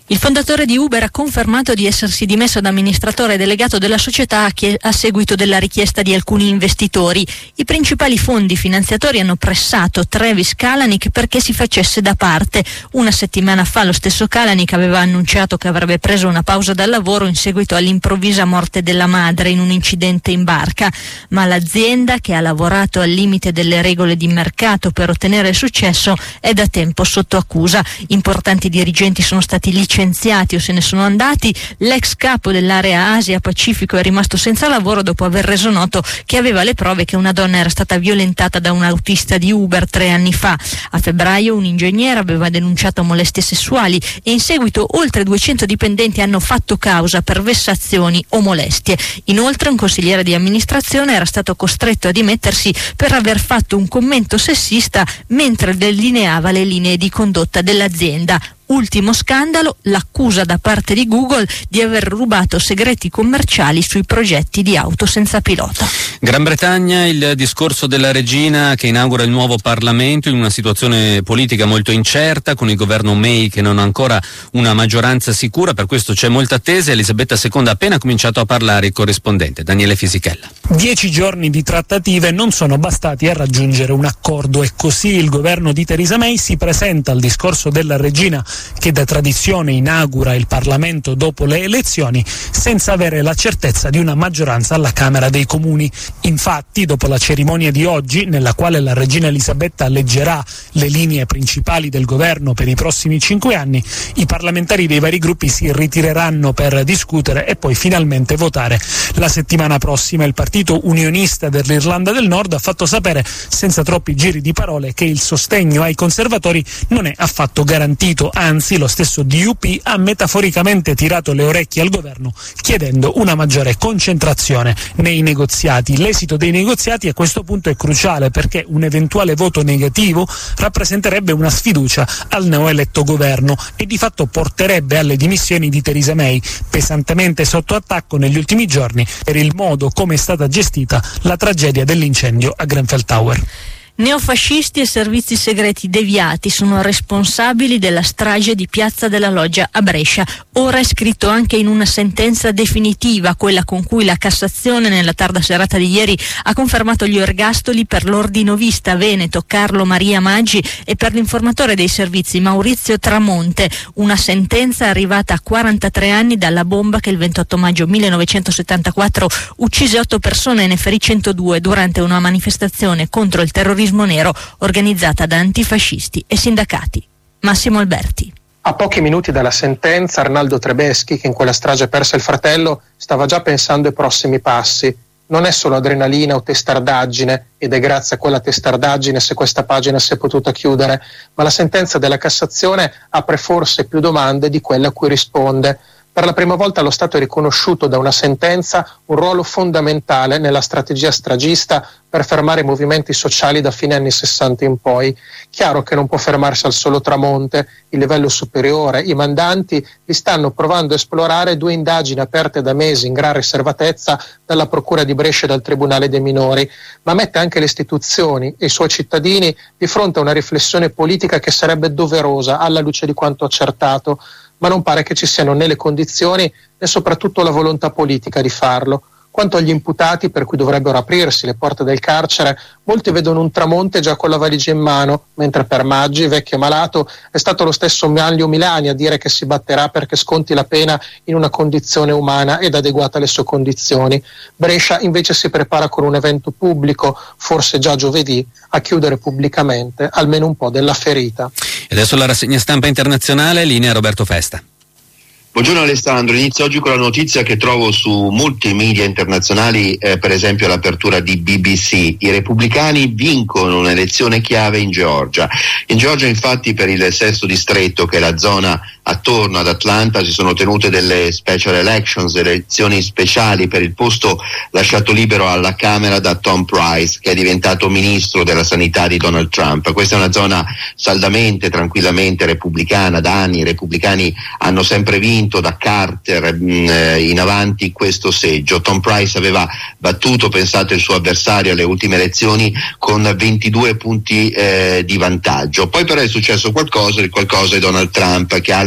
Il fondatore di Uber ha confermato di essersi dimesso da amministratore delegato della società a seguito della richiesta di alcuni investitori. I principali fondi finanziatori hanno pressato Travis Kalanick perché si facesse da parte. Una settimana fa lo stesso Kalanick aveva annunciato che avrebbe preso una pausa dal lavoro in seguito all'improvvisa morte della madre in un incidente in barca, ma l'azienda, che ha lavorato al limite delle regole di mercato per ottenere successo, è da tempo sotto accusa. Importanti dirigenti sono stati licenziati licenziati o se ne sono andati. L'ex capo dell'area Asia-Pacifico è rimasto senza lavoro dopo aver reso noto che aveva le prove che una donna era stata violentata da un autista di Uber tre anni fa. A febbraio un ingegnere aveva denunciato molestie sessuali e in seguito oltre duecento dipendenti hanno fatto causa per vessazioni o molestie. Inoltre un consigliere di amministrazione era stato costretto a dimettersi per aver fatto un commento sessista mentre delineava le linee di condotta dell'azienda. Ultimo scandalo, l'accusa da parte di Google di aver rubato segreti commerciali sui progetti di auto senza pilota. Gran Bretagna, il discorso della regina che inaugura il nuovo Parlamento in una situazione politica molto incerta, con il governo May che non ha ancora una maggioranza sicura, per questo c'è molta attesa. Elisabetta seconda ha appena cominciato a parlare il corrispondente Daniele Fisichella. Dieci giorni di trattative non sono bastati a raggiungere un accordo e così il governo di Theresa May si presenta al discorso della regina, che da tradizione inaugura il Parlamento dopo le elezioni, senza avere la certezza di una maggioranza alla Camera dei Comuni. Infatti, dopo la cerimonia di oggi, nella quale la regina Elisabetta leggerà le linee principali del governo per i prossimi cinque anni, i parlamentari dei vari gruppi si ritireranno per discutere e poi finalmente votare. La settimana prossima il Partito Unionista dell'Irlanda del Nord ha fatto sapere, senza troppi giri di parole, che il sostegno ai conservatori non è affatto garantito. Anzi, lo stesso D U P ha metaforicamente tirato le orecchie al governo chiedendo una maggiore concentrazione nei negoziati. L'esito dei negoziati a questo punto è cruciale perché un eventuale voto negativo rappresenterebbe una sfiducia al neoeletto governo e di fatto porterebbe alle dimissioni di Theresa May, pesantemente sotto attacco negli ultimi giorni per il modo come è stata gestita la tragedia dell'incendio a Grenfell Tower. Neofascisti e servizi segreti deviati sono responsabili della strage di Piazza della Loggia a Brescia. Ora è scritto anche in una sentenza definitiva, quella con cui la Cassazione nella tarda serata di ieri ha confermato gli ergastoli per l'ordinovista veneto Carlo Maria Maggi e per l'informatore dei servizi Maurizio Tramonte. Una sentenza arrivata a quarantatré anni dalla bomba che il ventotto maggio millenovecentosettantaquattro uccise otto persone e ne ferì centodue durante una manifestazione contro il terrorismo nero organizzata da antifascisti e sindacati. Massimo Alberti. A pochi minuti dalla sentenza, Arnaldo Trebeschi, che in quella strage perse il fratello, stava già pensando ai prossimi passi. Non è solo adrenalina o testardaggine, ed è grazie a quella testardaggine se questa pagina si è potuta chiudere, ma la sentenza della Cassazione apre forse più domande di quelle a cui risponde. Per la prima volta lo Stato è riconosciuto da una sentenza un ruolo fondamentale nella strategia stragista per fermare i movimenti sociali da fine anni sessanta in poi. Chiaro che non può fermarsi al solo Tramonte, il livello superiore, i mandanti li stanno provando a esplorare due indagini aperte da mesi in gran riservatezza dalla Procura di Brescia e dal Tribunale dei Minori, ma mette anche le istituzioni e i suoi cittadini di fronte a una riflessione politica che sarebbe doverosa alla luce di quanto accertato, ma non pare che ci siano né le condizioni né soprattutto la volontà politica di farlo. Quanto agli imputati, per cui dovrebbero aprirsi le porte del carcere, molti vedono un Tramonte già con la valigia in mano, mentre per Maggi, vecchio e malato, è stato lo stesso Manlio Milani a dire che si batterà perché sconti la pena in una condizione umana ed adeguata alle sue condizioni. Brescia invece si prepara con un evento pubblico, forse già giovedì, a chiudere pubblicamente almeno un po' della ferita. E adesso la rassegna stampa internazionale, linea Roberto Festa. Buongiorno Alessandro, inizio oggi con la notizia che trovo su molti media internazionali, eh, per esempio l'apertura di B B C. I repubblicani vincono un'elezione chiave in Georgia. In Georgia infatti per il sesto distretto, che è la zona attorno ad Atlanta, si sono tenute delle special elections, elezioni speciali per il posto lasciato libero alla Camera da Tom Price, che è diventato ministro della sanità di Donald Trump. Questa è una zona saldamente, tranquillamente repubblicana, da anni i repubblicani hanno sempre vinto da Carter mh, in avanti questo seggio. Tom Price aveva battuto, pensate, il suo avversario alle ultime elezioni con ventidue punti eh, di vantaggio. Poi però è successo qualcosa, qualcosa di Donald Trump, che ha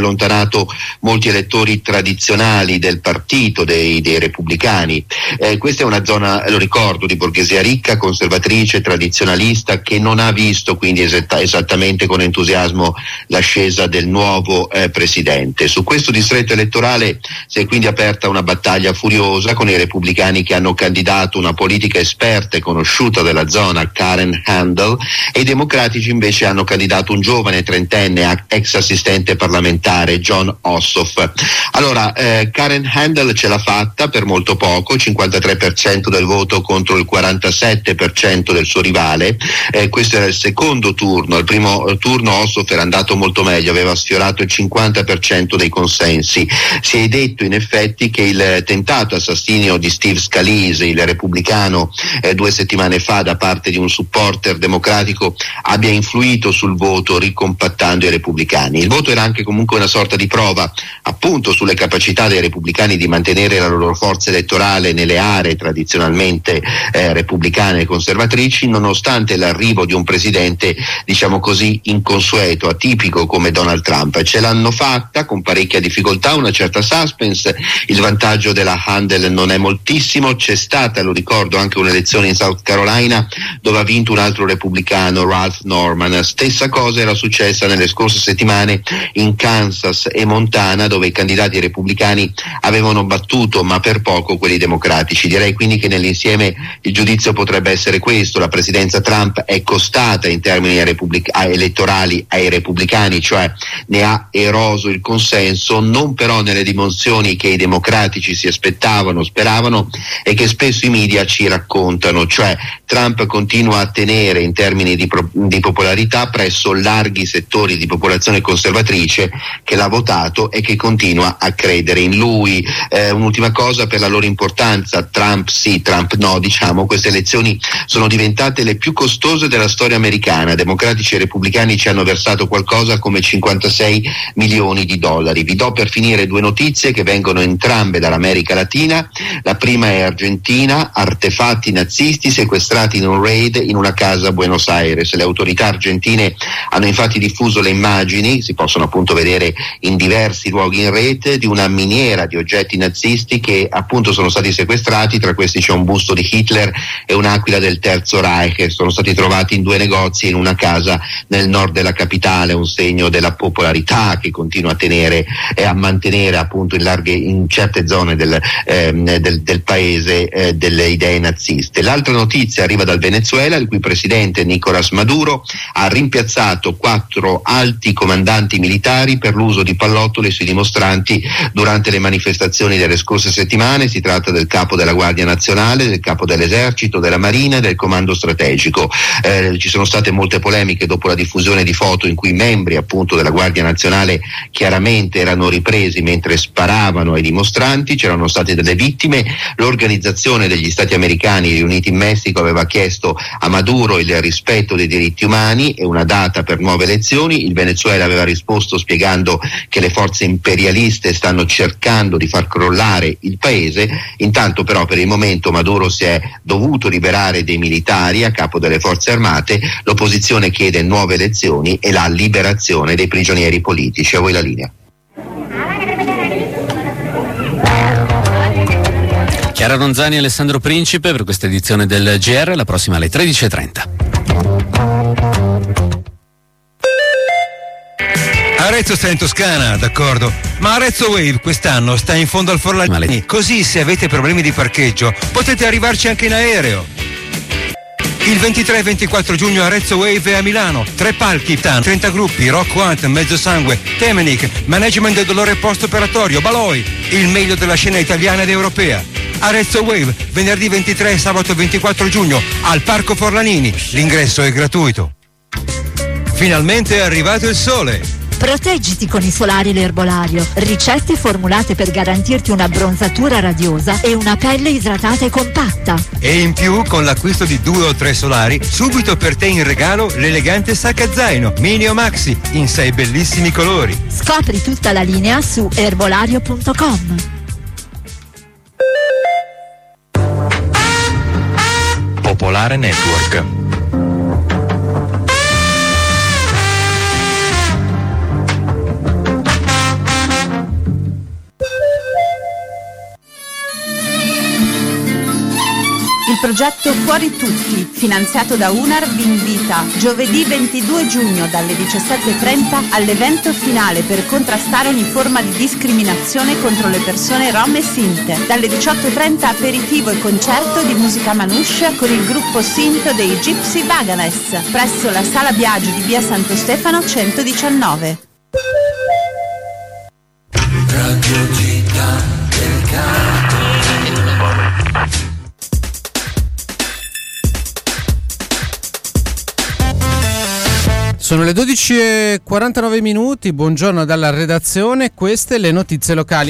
allontanato molti elettori tradizionali del partito, dei, dei repubblicani. Eh, questa è una zona, lo ricordo, di borghesia ricca, conservatrice, tradizionalista, che non ha visto quindi esatta, esattamente con entusiasmo l'ascesa del nuovo eh, presidente. Su questo distretto elettorale si è quindi aperta una battaglia furiosa, con i repubblicani che hanno candidato una politica esperta e conosciuta della zona, Karen Handel, e i democratici invece hanno candidato un giovane trentenne ex assistente parlamentare, John Ossoff. Allora, eh, Karen Handel ce l'ha fatta per molto poco, cinquantatré per cento del voto contro il quarantasette per cento del suo rivale. Eh, questo era il secondo turno. Al primo turno Ossoff era andato molto meglio, aveva sfiorato il cinquanta per cento dei consensi. Si è detto in effetti che il tentato assassinio di Steve Scalise, il repubblicano, eh, due settimane fa da parte di un supporter democratico, abbia influito sul voto ricompattando i repubblicani. Il voto era anche comunque una sorta di prova appunto sulle capacità dei repubblicani di mantenere la loro forza elettorale nelle aree tradizionalmente eh, repubblicane e conservatrici, nonostante l'arrivo di un presidente, diciamo così, inconsueto, atipico come Donald Trump. Ce l'hanno fatta con parecchia difficoltà, una certa suspense. Il vantaggio della Handel non è moltissimo. C'è stata, lo ricordo, anche un'elezione in South Carolina dove ha vinto un altro repubblicano, Ralph Norman. Stessa cosa era successa nelle scorse settimane in Kansas e Montana, dove i candidati repubblicani avevano battuto, ma per poco, quelli democratici. Direi quindi che nell'insieme il giudizio potrebbe essere questo: la presidenza Trump è costata in termini repubblic- elettorali ai repubblicani, cioè ne ha eroso il consenso, non però nelle dimensioni che i democratici si aspettavano, speravano e che spesso i media ci raccontano, cioè Trump continua a tenere in termini di, pro- di popolarità presso larghi settori di popolazione conservatrice che l'ha votato e che continua a credere in lui. Eh, un'ultima cosa per la loro importanza: Trump sì, Trump no, diciamo, queste elezioni sono diventate le più costose della storia americana. Democratici e repubblicani ci hanno versato qualcosa come cinquantasei milioni di dollari. Vi do per finire due notizie che vengono entrambe dall'America Latina. La prima è argentina: artefatti nazisti sequestrati in un raid in una casa a Buenos Aires. Le autorità argentine hanno infatti diffuso le immagini, si possono appunto vedere in diversi luoghi in rete, di una miniera di oggetti nazisti che appunto sono stati sequestrati. Tra questi c'è un busto di Hitler e un'aquila del Terzo Reich, che sono stati trovati in due negozi e in una casa nel nord della capitale, un segno della popolarità che continua a tenere e a mantenere appunto in larghe, in certe zone del, ehm, del, del paese eh, delle idee naziste. L'altra notizia arriva dal Venezuela, il cui presidente Nicolás Maduro ha rimpiazzato quattro alti comandanti militari per l'uso di pallottole sui dimostranti durante le manifestazioni delle scorse settimane. Si tratta del capo della Guardia Nazionale, del capo dell'Esercito, della Marina e del Comando Strategico. Eh, ci sono state molte polemiche dopo la diffusione di foto in cui membri appunto della Guardia Nazionale chiaramente erano ripresi mentre sparavano ai dimostranti. C'erano state delle vittime. L'Organizzazione degli Stati Americani riuniti in Messico aveva chiesto a Maduro il rispetto dei diritti umani e una data per nuove elezioni. Il Venezuela aveva risposto spiegando che le forze imperialiste stanno cercando di far crollare il paese. Intanto però per il momento Maduro si è dovuto liberare dei militari a capo delle forze armate. L'opposizione chiede nuove elezioni e la liberazione dei prigionieri politici. A voi la linea. Chiara Ronzani e Alessandro Principe per questa edizione del G R, la prossima alle tredici e trenta. Arezzo sta in Toscana, d'accordo, ma Arezzo Wave quest'anno sta in fondo al Forlanini, così se avete problemi di parcheggio potete arrivarci anche in aereo. Il ventitré e ventiquattro giugno Arezzo Wave è a Milano, tre palchi, trenta gruppi, Rock One, Mezzo Sangue, Temenic, Management del Dolore Post-Operatorio, Baloi, il meglio della scena italiana ed europea. Arezzo Wave, venerdì ventitré e sabato ventiquattro giugno al Parco Forlanini, l'ingresso è gratuito. Finalmente è arrivato il sole! Proteggiti con i solari e l'erbolario. Ricette formulate per garantirti una bronzatura radiosa e una pelle idratata e compatta. E in più, con l'acquisto di due o tre solari, subito per te in regalo l'elegante sacca zaino Mini o Maxi in sei bellissimi colori. Scopri tutta la linea su erbolario punto com. Popolare Network. Il progetto Fuori Tutti, finanziato da UNAR, vi invita giovedì ventidue giugno dalle diciassette e trenta all'evento finale per contrastare ogni forma di discriminazione contro le persone rom e sinte. Dalle diciotto e trenta aperitivo e concerto di musica manouche con il gruppo sinto dei Gypsy Vaganes presso la Sala Biagio di via Santo Stefano centodiciannove. Radio Città del Capo. Sono le dodici e quarantanove minuti, buongiorno dalla redazione, queste le notizie locali.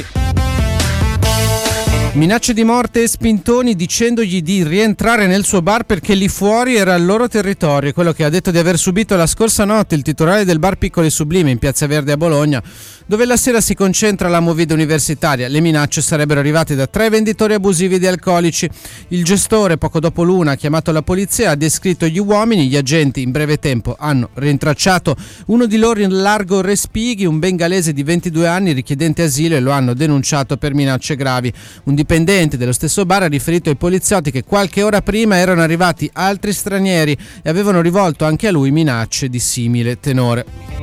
Minacce di morte e spintoni dicendogli di rientrare nel suo bar perché lì fuori era il loro territorio, quello che ha detto di aver subito la scorsa notte il titolare del bar Piccoli Sublime in Piazza Verde a Bologna, dove la sera si concentra la movida universitaria. Le minacce sarebbero arrivate da tre venditori abusivi di alcolici. Il gestore, poco dopo l'una, ha chiamato la polizia, ha descritto gli uomini. Gli agenti in breve tempo hanno rintracciato uno di loro in largo Respighi, un bengalese di ventidue anni richiedente asilo, e lo hanno denunciato per minacce gravi. Un dipendente dello stesso bar ha riferito ai poliziotti che qualche ora prima erano arrivati altri stranieri e avevano rivolto anche a lui minacce di simile tenore.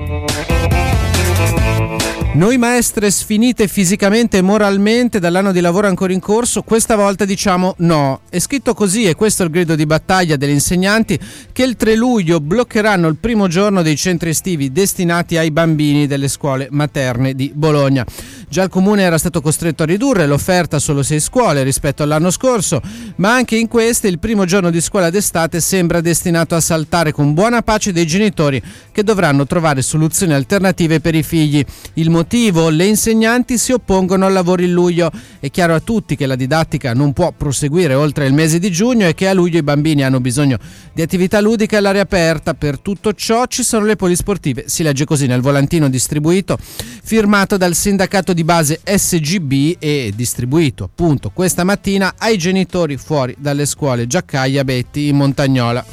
Noi maestre sfinite fisicamente e moralmente dall'anno di lavoro ancora in corso, questa volta diciamo no. È scritto così, e questo è il grido di battaglia degli insegnanti che il tre luglio bloccheranno il primo giorno dei centri estivi destinati ai bambini delle scuole materne di Bologna. Già il comune era stato costretto a ridurre l'offerta a solo sei scuole rispetto all'anno scorso, ma anche in queste il primo giorno di scuola d'estate sembra destinato a saltare con buona pace dei genitori che dovranno trovare soluzioni alternative per i figli. Il motivo? Le insegnanti si oppongono al lavoro in luglio. È chiaro a tutti che la didattica non può proseguire oltre il mese di giugno e che a luglio i bambini hanno bisogno di attività ludiche all'aria aperta. Per tutto ciò ci sono le polisportive, si legge così nel volantino distribuito firmato dal sindacato di base S G B e distribuito appunto questa mattina ai genitori fuori dalle scuole Giaccaia Betti in Montagnola.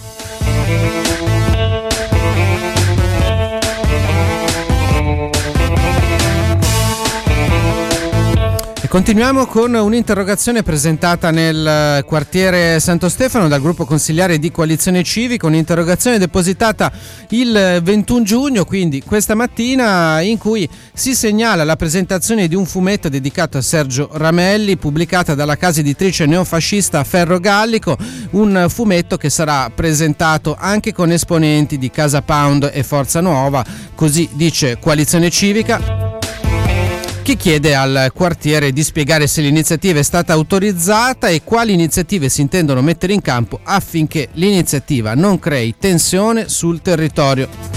Continuiamo con un'interrogazione presentata nel quartiere Santo Stefano dal gruppo consigliare di Coalizione Civica, un'interrogazione depositata il ventuno giugno, quindi questa mattina, in cui si segnala la presentazione di un fumetto dedicato a Sergio Ramelli, pubblicata dalla casa editrice neofascista Ferro Gallico, un fumetto che sarà presentato anche con esponenti di Casa Pound e Forza Nuova, così dice Coalizione Civica, che chiede al quartiere di spiegare se l'iniziativa è stata autorizzata e quali iniziative si intendono mettere in campo affinché l'iniziativa non crei tensione sul territorio.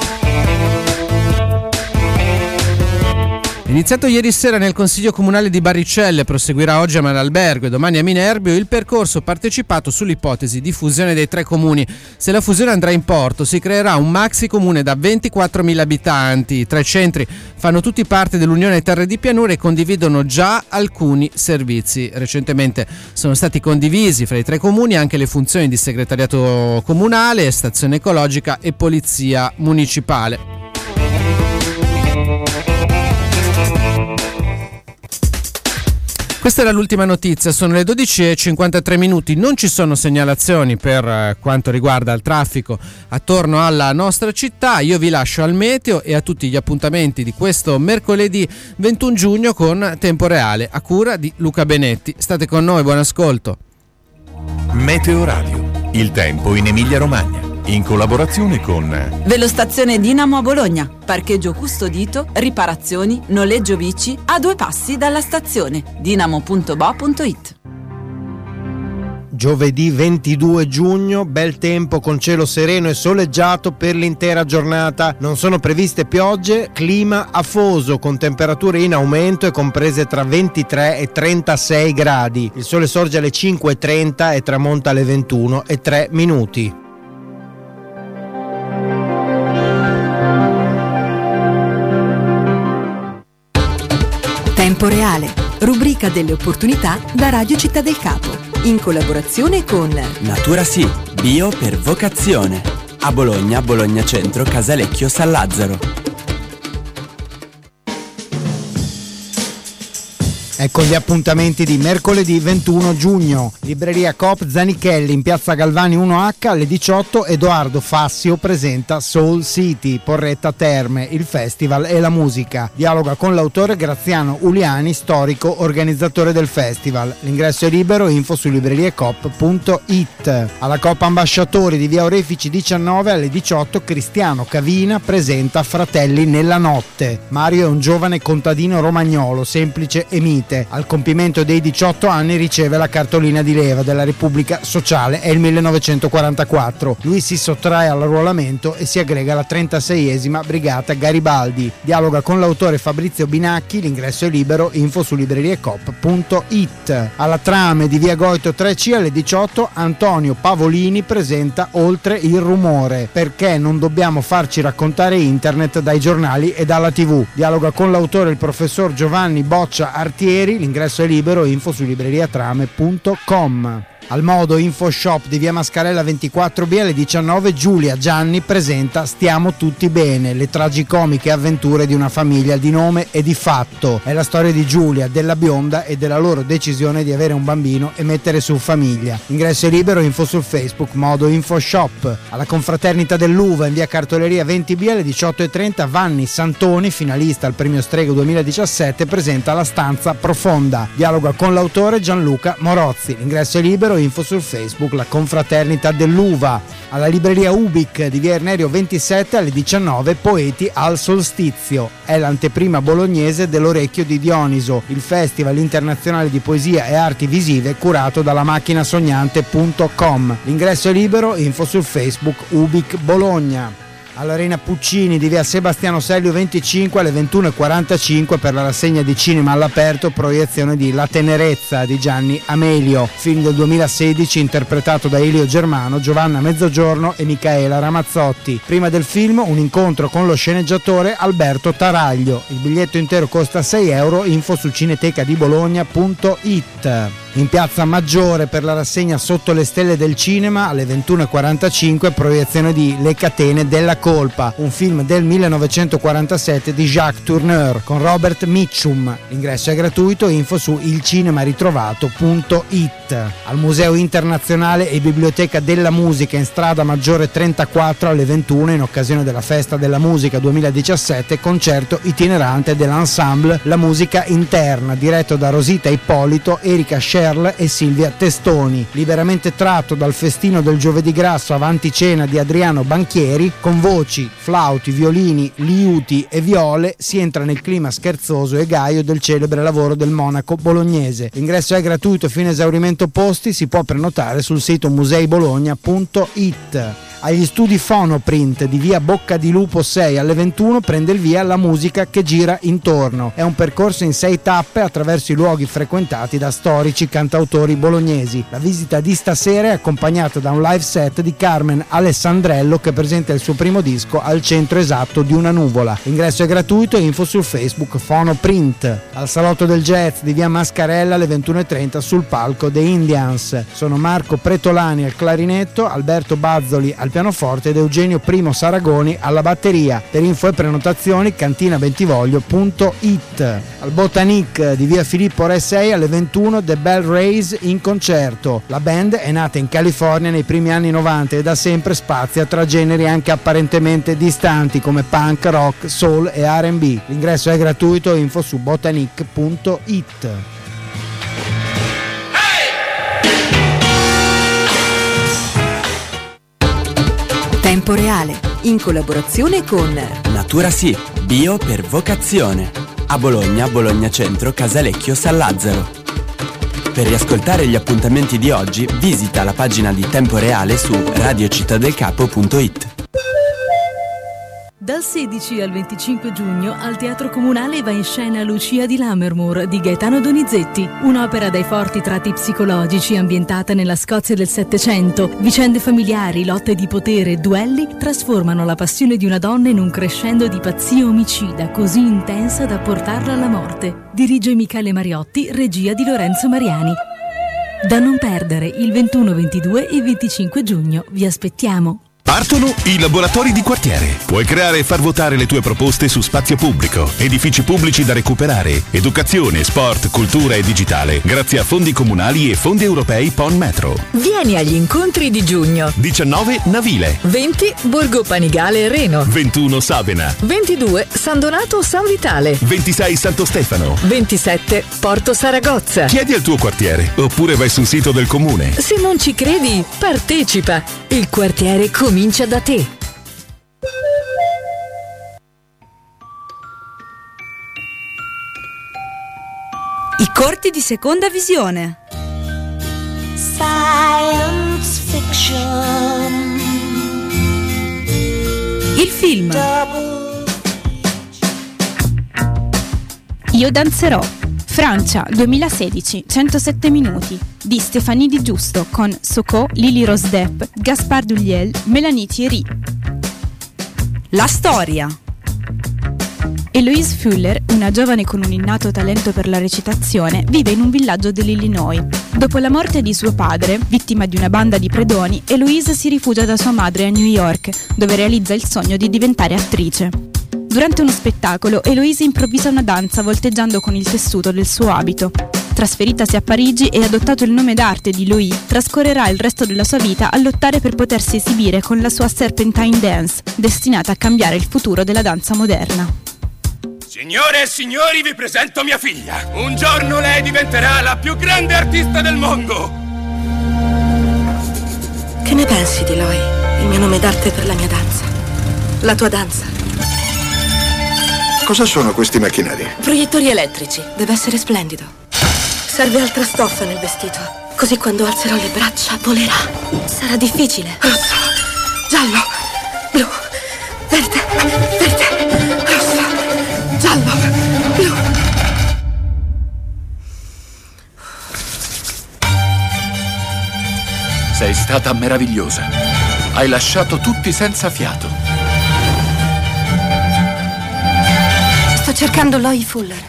Iniziato ieri sera nel Consiglio Comunale di Barricelle, proseguirà oggi a Malalbergo e domani a Minerbio il percorso partecipato sull'ipotesi di fusione dei tre comuni. Se la fusione andrà in porto si creerà un maxi comune da ventiquattromila abitanti. I tre centri fanno tutti parte dell'Unione Terre di Pianura e condividono già alcuni servizi. Recentemente sono stati condivisi fra i tre comuni anche le funzioni di segretariato comunale, stazione ecologica e polizia municipale. Questa era l'ultima notizia, sono le dodici e cinquantatré minuti, non ci sono segnalazioni per quanto riguarda il traffico attorno alla nostra città. Io vi lascio al meteo e a tutti gli appuntamenti di questo mercoledì ventuno giugno con Tempo Reale a cura di Luca Benetti. State con noi, buon ascolto. Meteo Radio, il tempo in Emilia Romagna, in collaborazione con Velostazione Dinamo a Bologna, parcheggio custodito, riparazioni, noleggio bici a due passi dalla stazione. dinamo punto bo punto it. Giovedì ventidue giugno, bel tempo con cielo sereno e soleggiato per l'intera giornata. Non sono previste piogge, clima afoso con temperature in aumento e comprese tra ventitré e trentasei gradi. Il sole sorge alle cinque e trenta e tramonta alle ventuno e tre minuti. Tempo Reale, rubrica delle opportunità da Radio Città del Capo, in collaborazione con Natura Sì, bio per vocazione. A Bologna, Bologna Centro, Casalecchio, San Lazzaro. Ecco gli appuntamenti di mercoledì ventuno giugno. Libreria Coop Zanichelli in piazza Galvani uno acca alle diciotto. Edoardo Fassio presenta Soul City, Porretta Terme, il festival e la musica. Dialoga con l'autore Graziano Uliani, storico organizzatore del festival. L'ingresso è libero, info su libreriecoop punto it. Alla Coop Ambasciatori di via Orefici diciannove alle diciotto Cristiano Cavina presenta Fratelli nella notte. Mario è un giovane contadino romagnolo, semplice e mite. Al compimento dei diciotto anni riceve la cartolina di leva della Repubblica Sociale, è il millenovecentoquarantaquattro. Lui si sottrae all'arruolamento e si aggrega alla trentaseiesima Brigata Garibaldi. Dialoga con l'autore Fabrizio Binacchi, l'ingresso è libero, info su libreriecoop punto it. Alla Trame di via Goito tre C alle diciotto Antonio Pavolini presenta Oltre il rumore, perché non dobbiamo farci raccontare internet dai giornali e dalla tivù. Dialoga con l'autore il professor Giovanni Boccia Artieri, l'ingresso è libero, info su libreriatrame punto com. Al Modo Info Shop di via Mascarella ventiquattro B alle diciannove Giulia Gianni presenta Stiamo tutti bene, le tragicomiche avventure di una famiglia di nome e di fatto. È la storia di Giulia, della bionda e della loro decisione di avere un bambino e mettere su famiglia. Ingresso è libero, info sul Facebook Modo Info Shop. Alla Confraternita dell'Uva in via Cartoleria venti B alle diciotto e trenta Vanni Santoni, finalista al premio Strego duemiladiciassette, presenta La stanza profonda. Dialoga con l'autore Gianluca Morozzi. L'ingresso è libero, info sul Facebook La Confraternita dell'Uva. Alla libreria Ubic di via Ernerio ventisette alle diciannove Poeti al solstizio. È l'anteprima bolognese dell'Orecchio di Dioniso, il festival internazionale di poesia e arti visive curato dalla macchina sognante punto com. L'ingresso è libero, info sul Facebook Ubic Bologna. All'Arena Puccini di via Sebastiano Sellio venticinque alle ventuno e quarantacinque per la rassegna di cinema all'aperto, proiezione di La tenerezza di Gianni Amelio, film del duemilasedici interpretato da Elio Germano, Giovanna Mezzogiorno e Micaela Ramazzotti. Prima del film un incontro con lo sceneggiatore Alberto Taraglio. Il biglietto intero costa sei euro, info su cineteca di bologna punto it. In piazza Maggiore per la rassegna Sotto le stelle del cinema alle ventuno e quarantacinque proiezione di Le catene della colpa, un film del millenovecentoquarantasette di Jacques Tourneur con Robert Mitchum. L'ingresso è gratuito, info su ilcinemaritrovato punto it. Al Museo Internazionale e Biblioteca della Musica in strada Maggiore trentaquattro alle ventuno in occasione della Festa della Musica duemiladiciassette concerto itinerante dell'ensemble La Musica Interna diretto da Rosita Ippolito, Erika Scher e Silvia Testoni, liberamente tratto dal festino del giovedì grasso avanti cena di Adriano Banchieri. Con voci, flauti, violini, liuti e viole si entra nel clima scherzoso e gaio del celebre lavoro del monaco bolognese. L'ingresso è gratuito fino a esaurimento posti, si può prenotare sul sito museibologna punto it. Agli studi Fonoprint di via Bocca di Lupo sei alle ventuno prende il via La musica che gira intorno. È un percorso in sei tappe attraverso i luoghi frequentati da storici cantautori bolognesi. La visita di stasera è accompagnata da un live set di Carmen Alessandrello che presenta il suo primo disco Al centro esatto di una nuvola. L'ingresso è gratuito, info sul Facebook Fonoprint. Al Salotto del Jazz di via Mascarella alle ventuno e trenta sul palco The Indians. Sono Marco Pretolani al clarinetto, Alberto Bazzoli al pianoforte ed Eugenio Primo Saragoni alla batteria. Per info e prenotazioni cantina bentivoglio punto it. Al Botanique di via Filippo Re sei alle ventuno The Bell Rays in concerto. La band è nata in California nei primi anni novanta e da sempre spazia tra generi anche apparentemente distanti come punk, rock, soul e R and B. L'ingresso è gratuito, info su botanique punto it. Tempo reale, in collaborazione con Natura Sì, bio per vocazione. A Bologna, Bologna Centro, Casalecchio, San Lazzaro. Per riascoltare gli appuntamenti di oggi, visita la pagina di Tempo Reale su radio città del capo punto it. Dal sedici al venticinque giugno al Teatro Comunale va in scena Lucia di Lammermoor di Gaetano Donizetti, un'opera dai forti tratti psicologici ambientata nella Scozia del Settecento. Vicende familiari, lotte di potere e duelli trasformano la passione di una donna in un crescendo di pazzia omicida così intensa da portarla alla morte. Dirige Michele Mariotti, regia di Lorenzo Mariani. Da non perdere il ventuno, ventidue e venticinque giugno. Vi aspettiamo. Partono i laboratori di quartiere. Puoi creare e far votare le tue proposte su spazio pubblico, edifici pubblici da recuperare, educazione, sport, cultura e digitale, grazie a fondi comunali e fondi europei P O N Metro. Vieni agli incontri di giugno. diciannove Navile. venti Borgo Panigale Reno. ventuno Sabena. ventidue San Donato San Vitale. ventisei Santo Stefano. ventisette Porto Saragozza. Chiedi al tuo quartiere oppure vai sul sito del comune. Se non ci credi, partecipa. Il quartiere comincia da te. I corti di seconda visione. Science fiction. Il film. Io danzerò. Francia, duemilasedici, centosette minuti, di Stéphanie Di Giusto con Soko, Lily Rose Depp, Gaspard Ulliel, Mélanie Thierry. La storia. Eloise Fuller, una giovane con un innato talento per la recitazione, vive in un villaggio dell'Illinois. Dopo la morte di suo padre, vittima di una banda di predoni, Eloise si rifugia da sua madre a New York, dove realizza il sogno di diventare attrice. Durante uno spettacolo, Eloise improvvisa una danza volteggiando con il tessuto del suo abito. Trasferitasi a Parigi e adottato il nome d'arte di Louis, trascorrerà il resto della sua vita a lottare per potersi esibire con la sua Serpentine Dance, destinata a cambiare il futuro della danza moderna. Signore e signori, vi presento mia figlia. Un giorno lei diventerà la più grande artista del mondo. Che ne pensi di Loi? Il mio nome d'arte per la mia danza. La tua danza. Cosa sono questi macchinari? Proiettori elettrici. Deve essere splendido. Serve altra stoffa nel vestito. Così quando alzerò le braccia volerà. Sarà difficile. Rosso, giallo, blu, verde, verde, rosso, giallo, blu. Sei stata meravigliosa. Hai lasciato tutti senza fiato. Sto cercando Loi Fuller.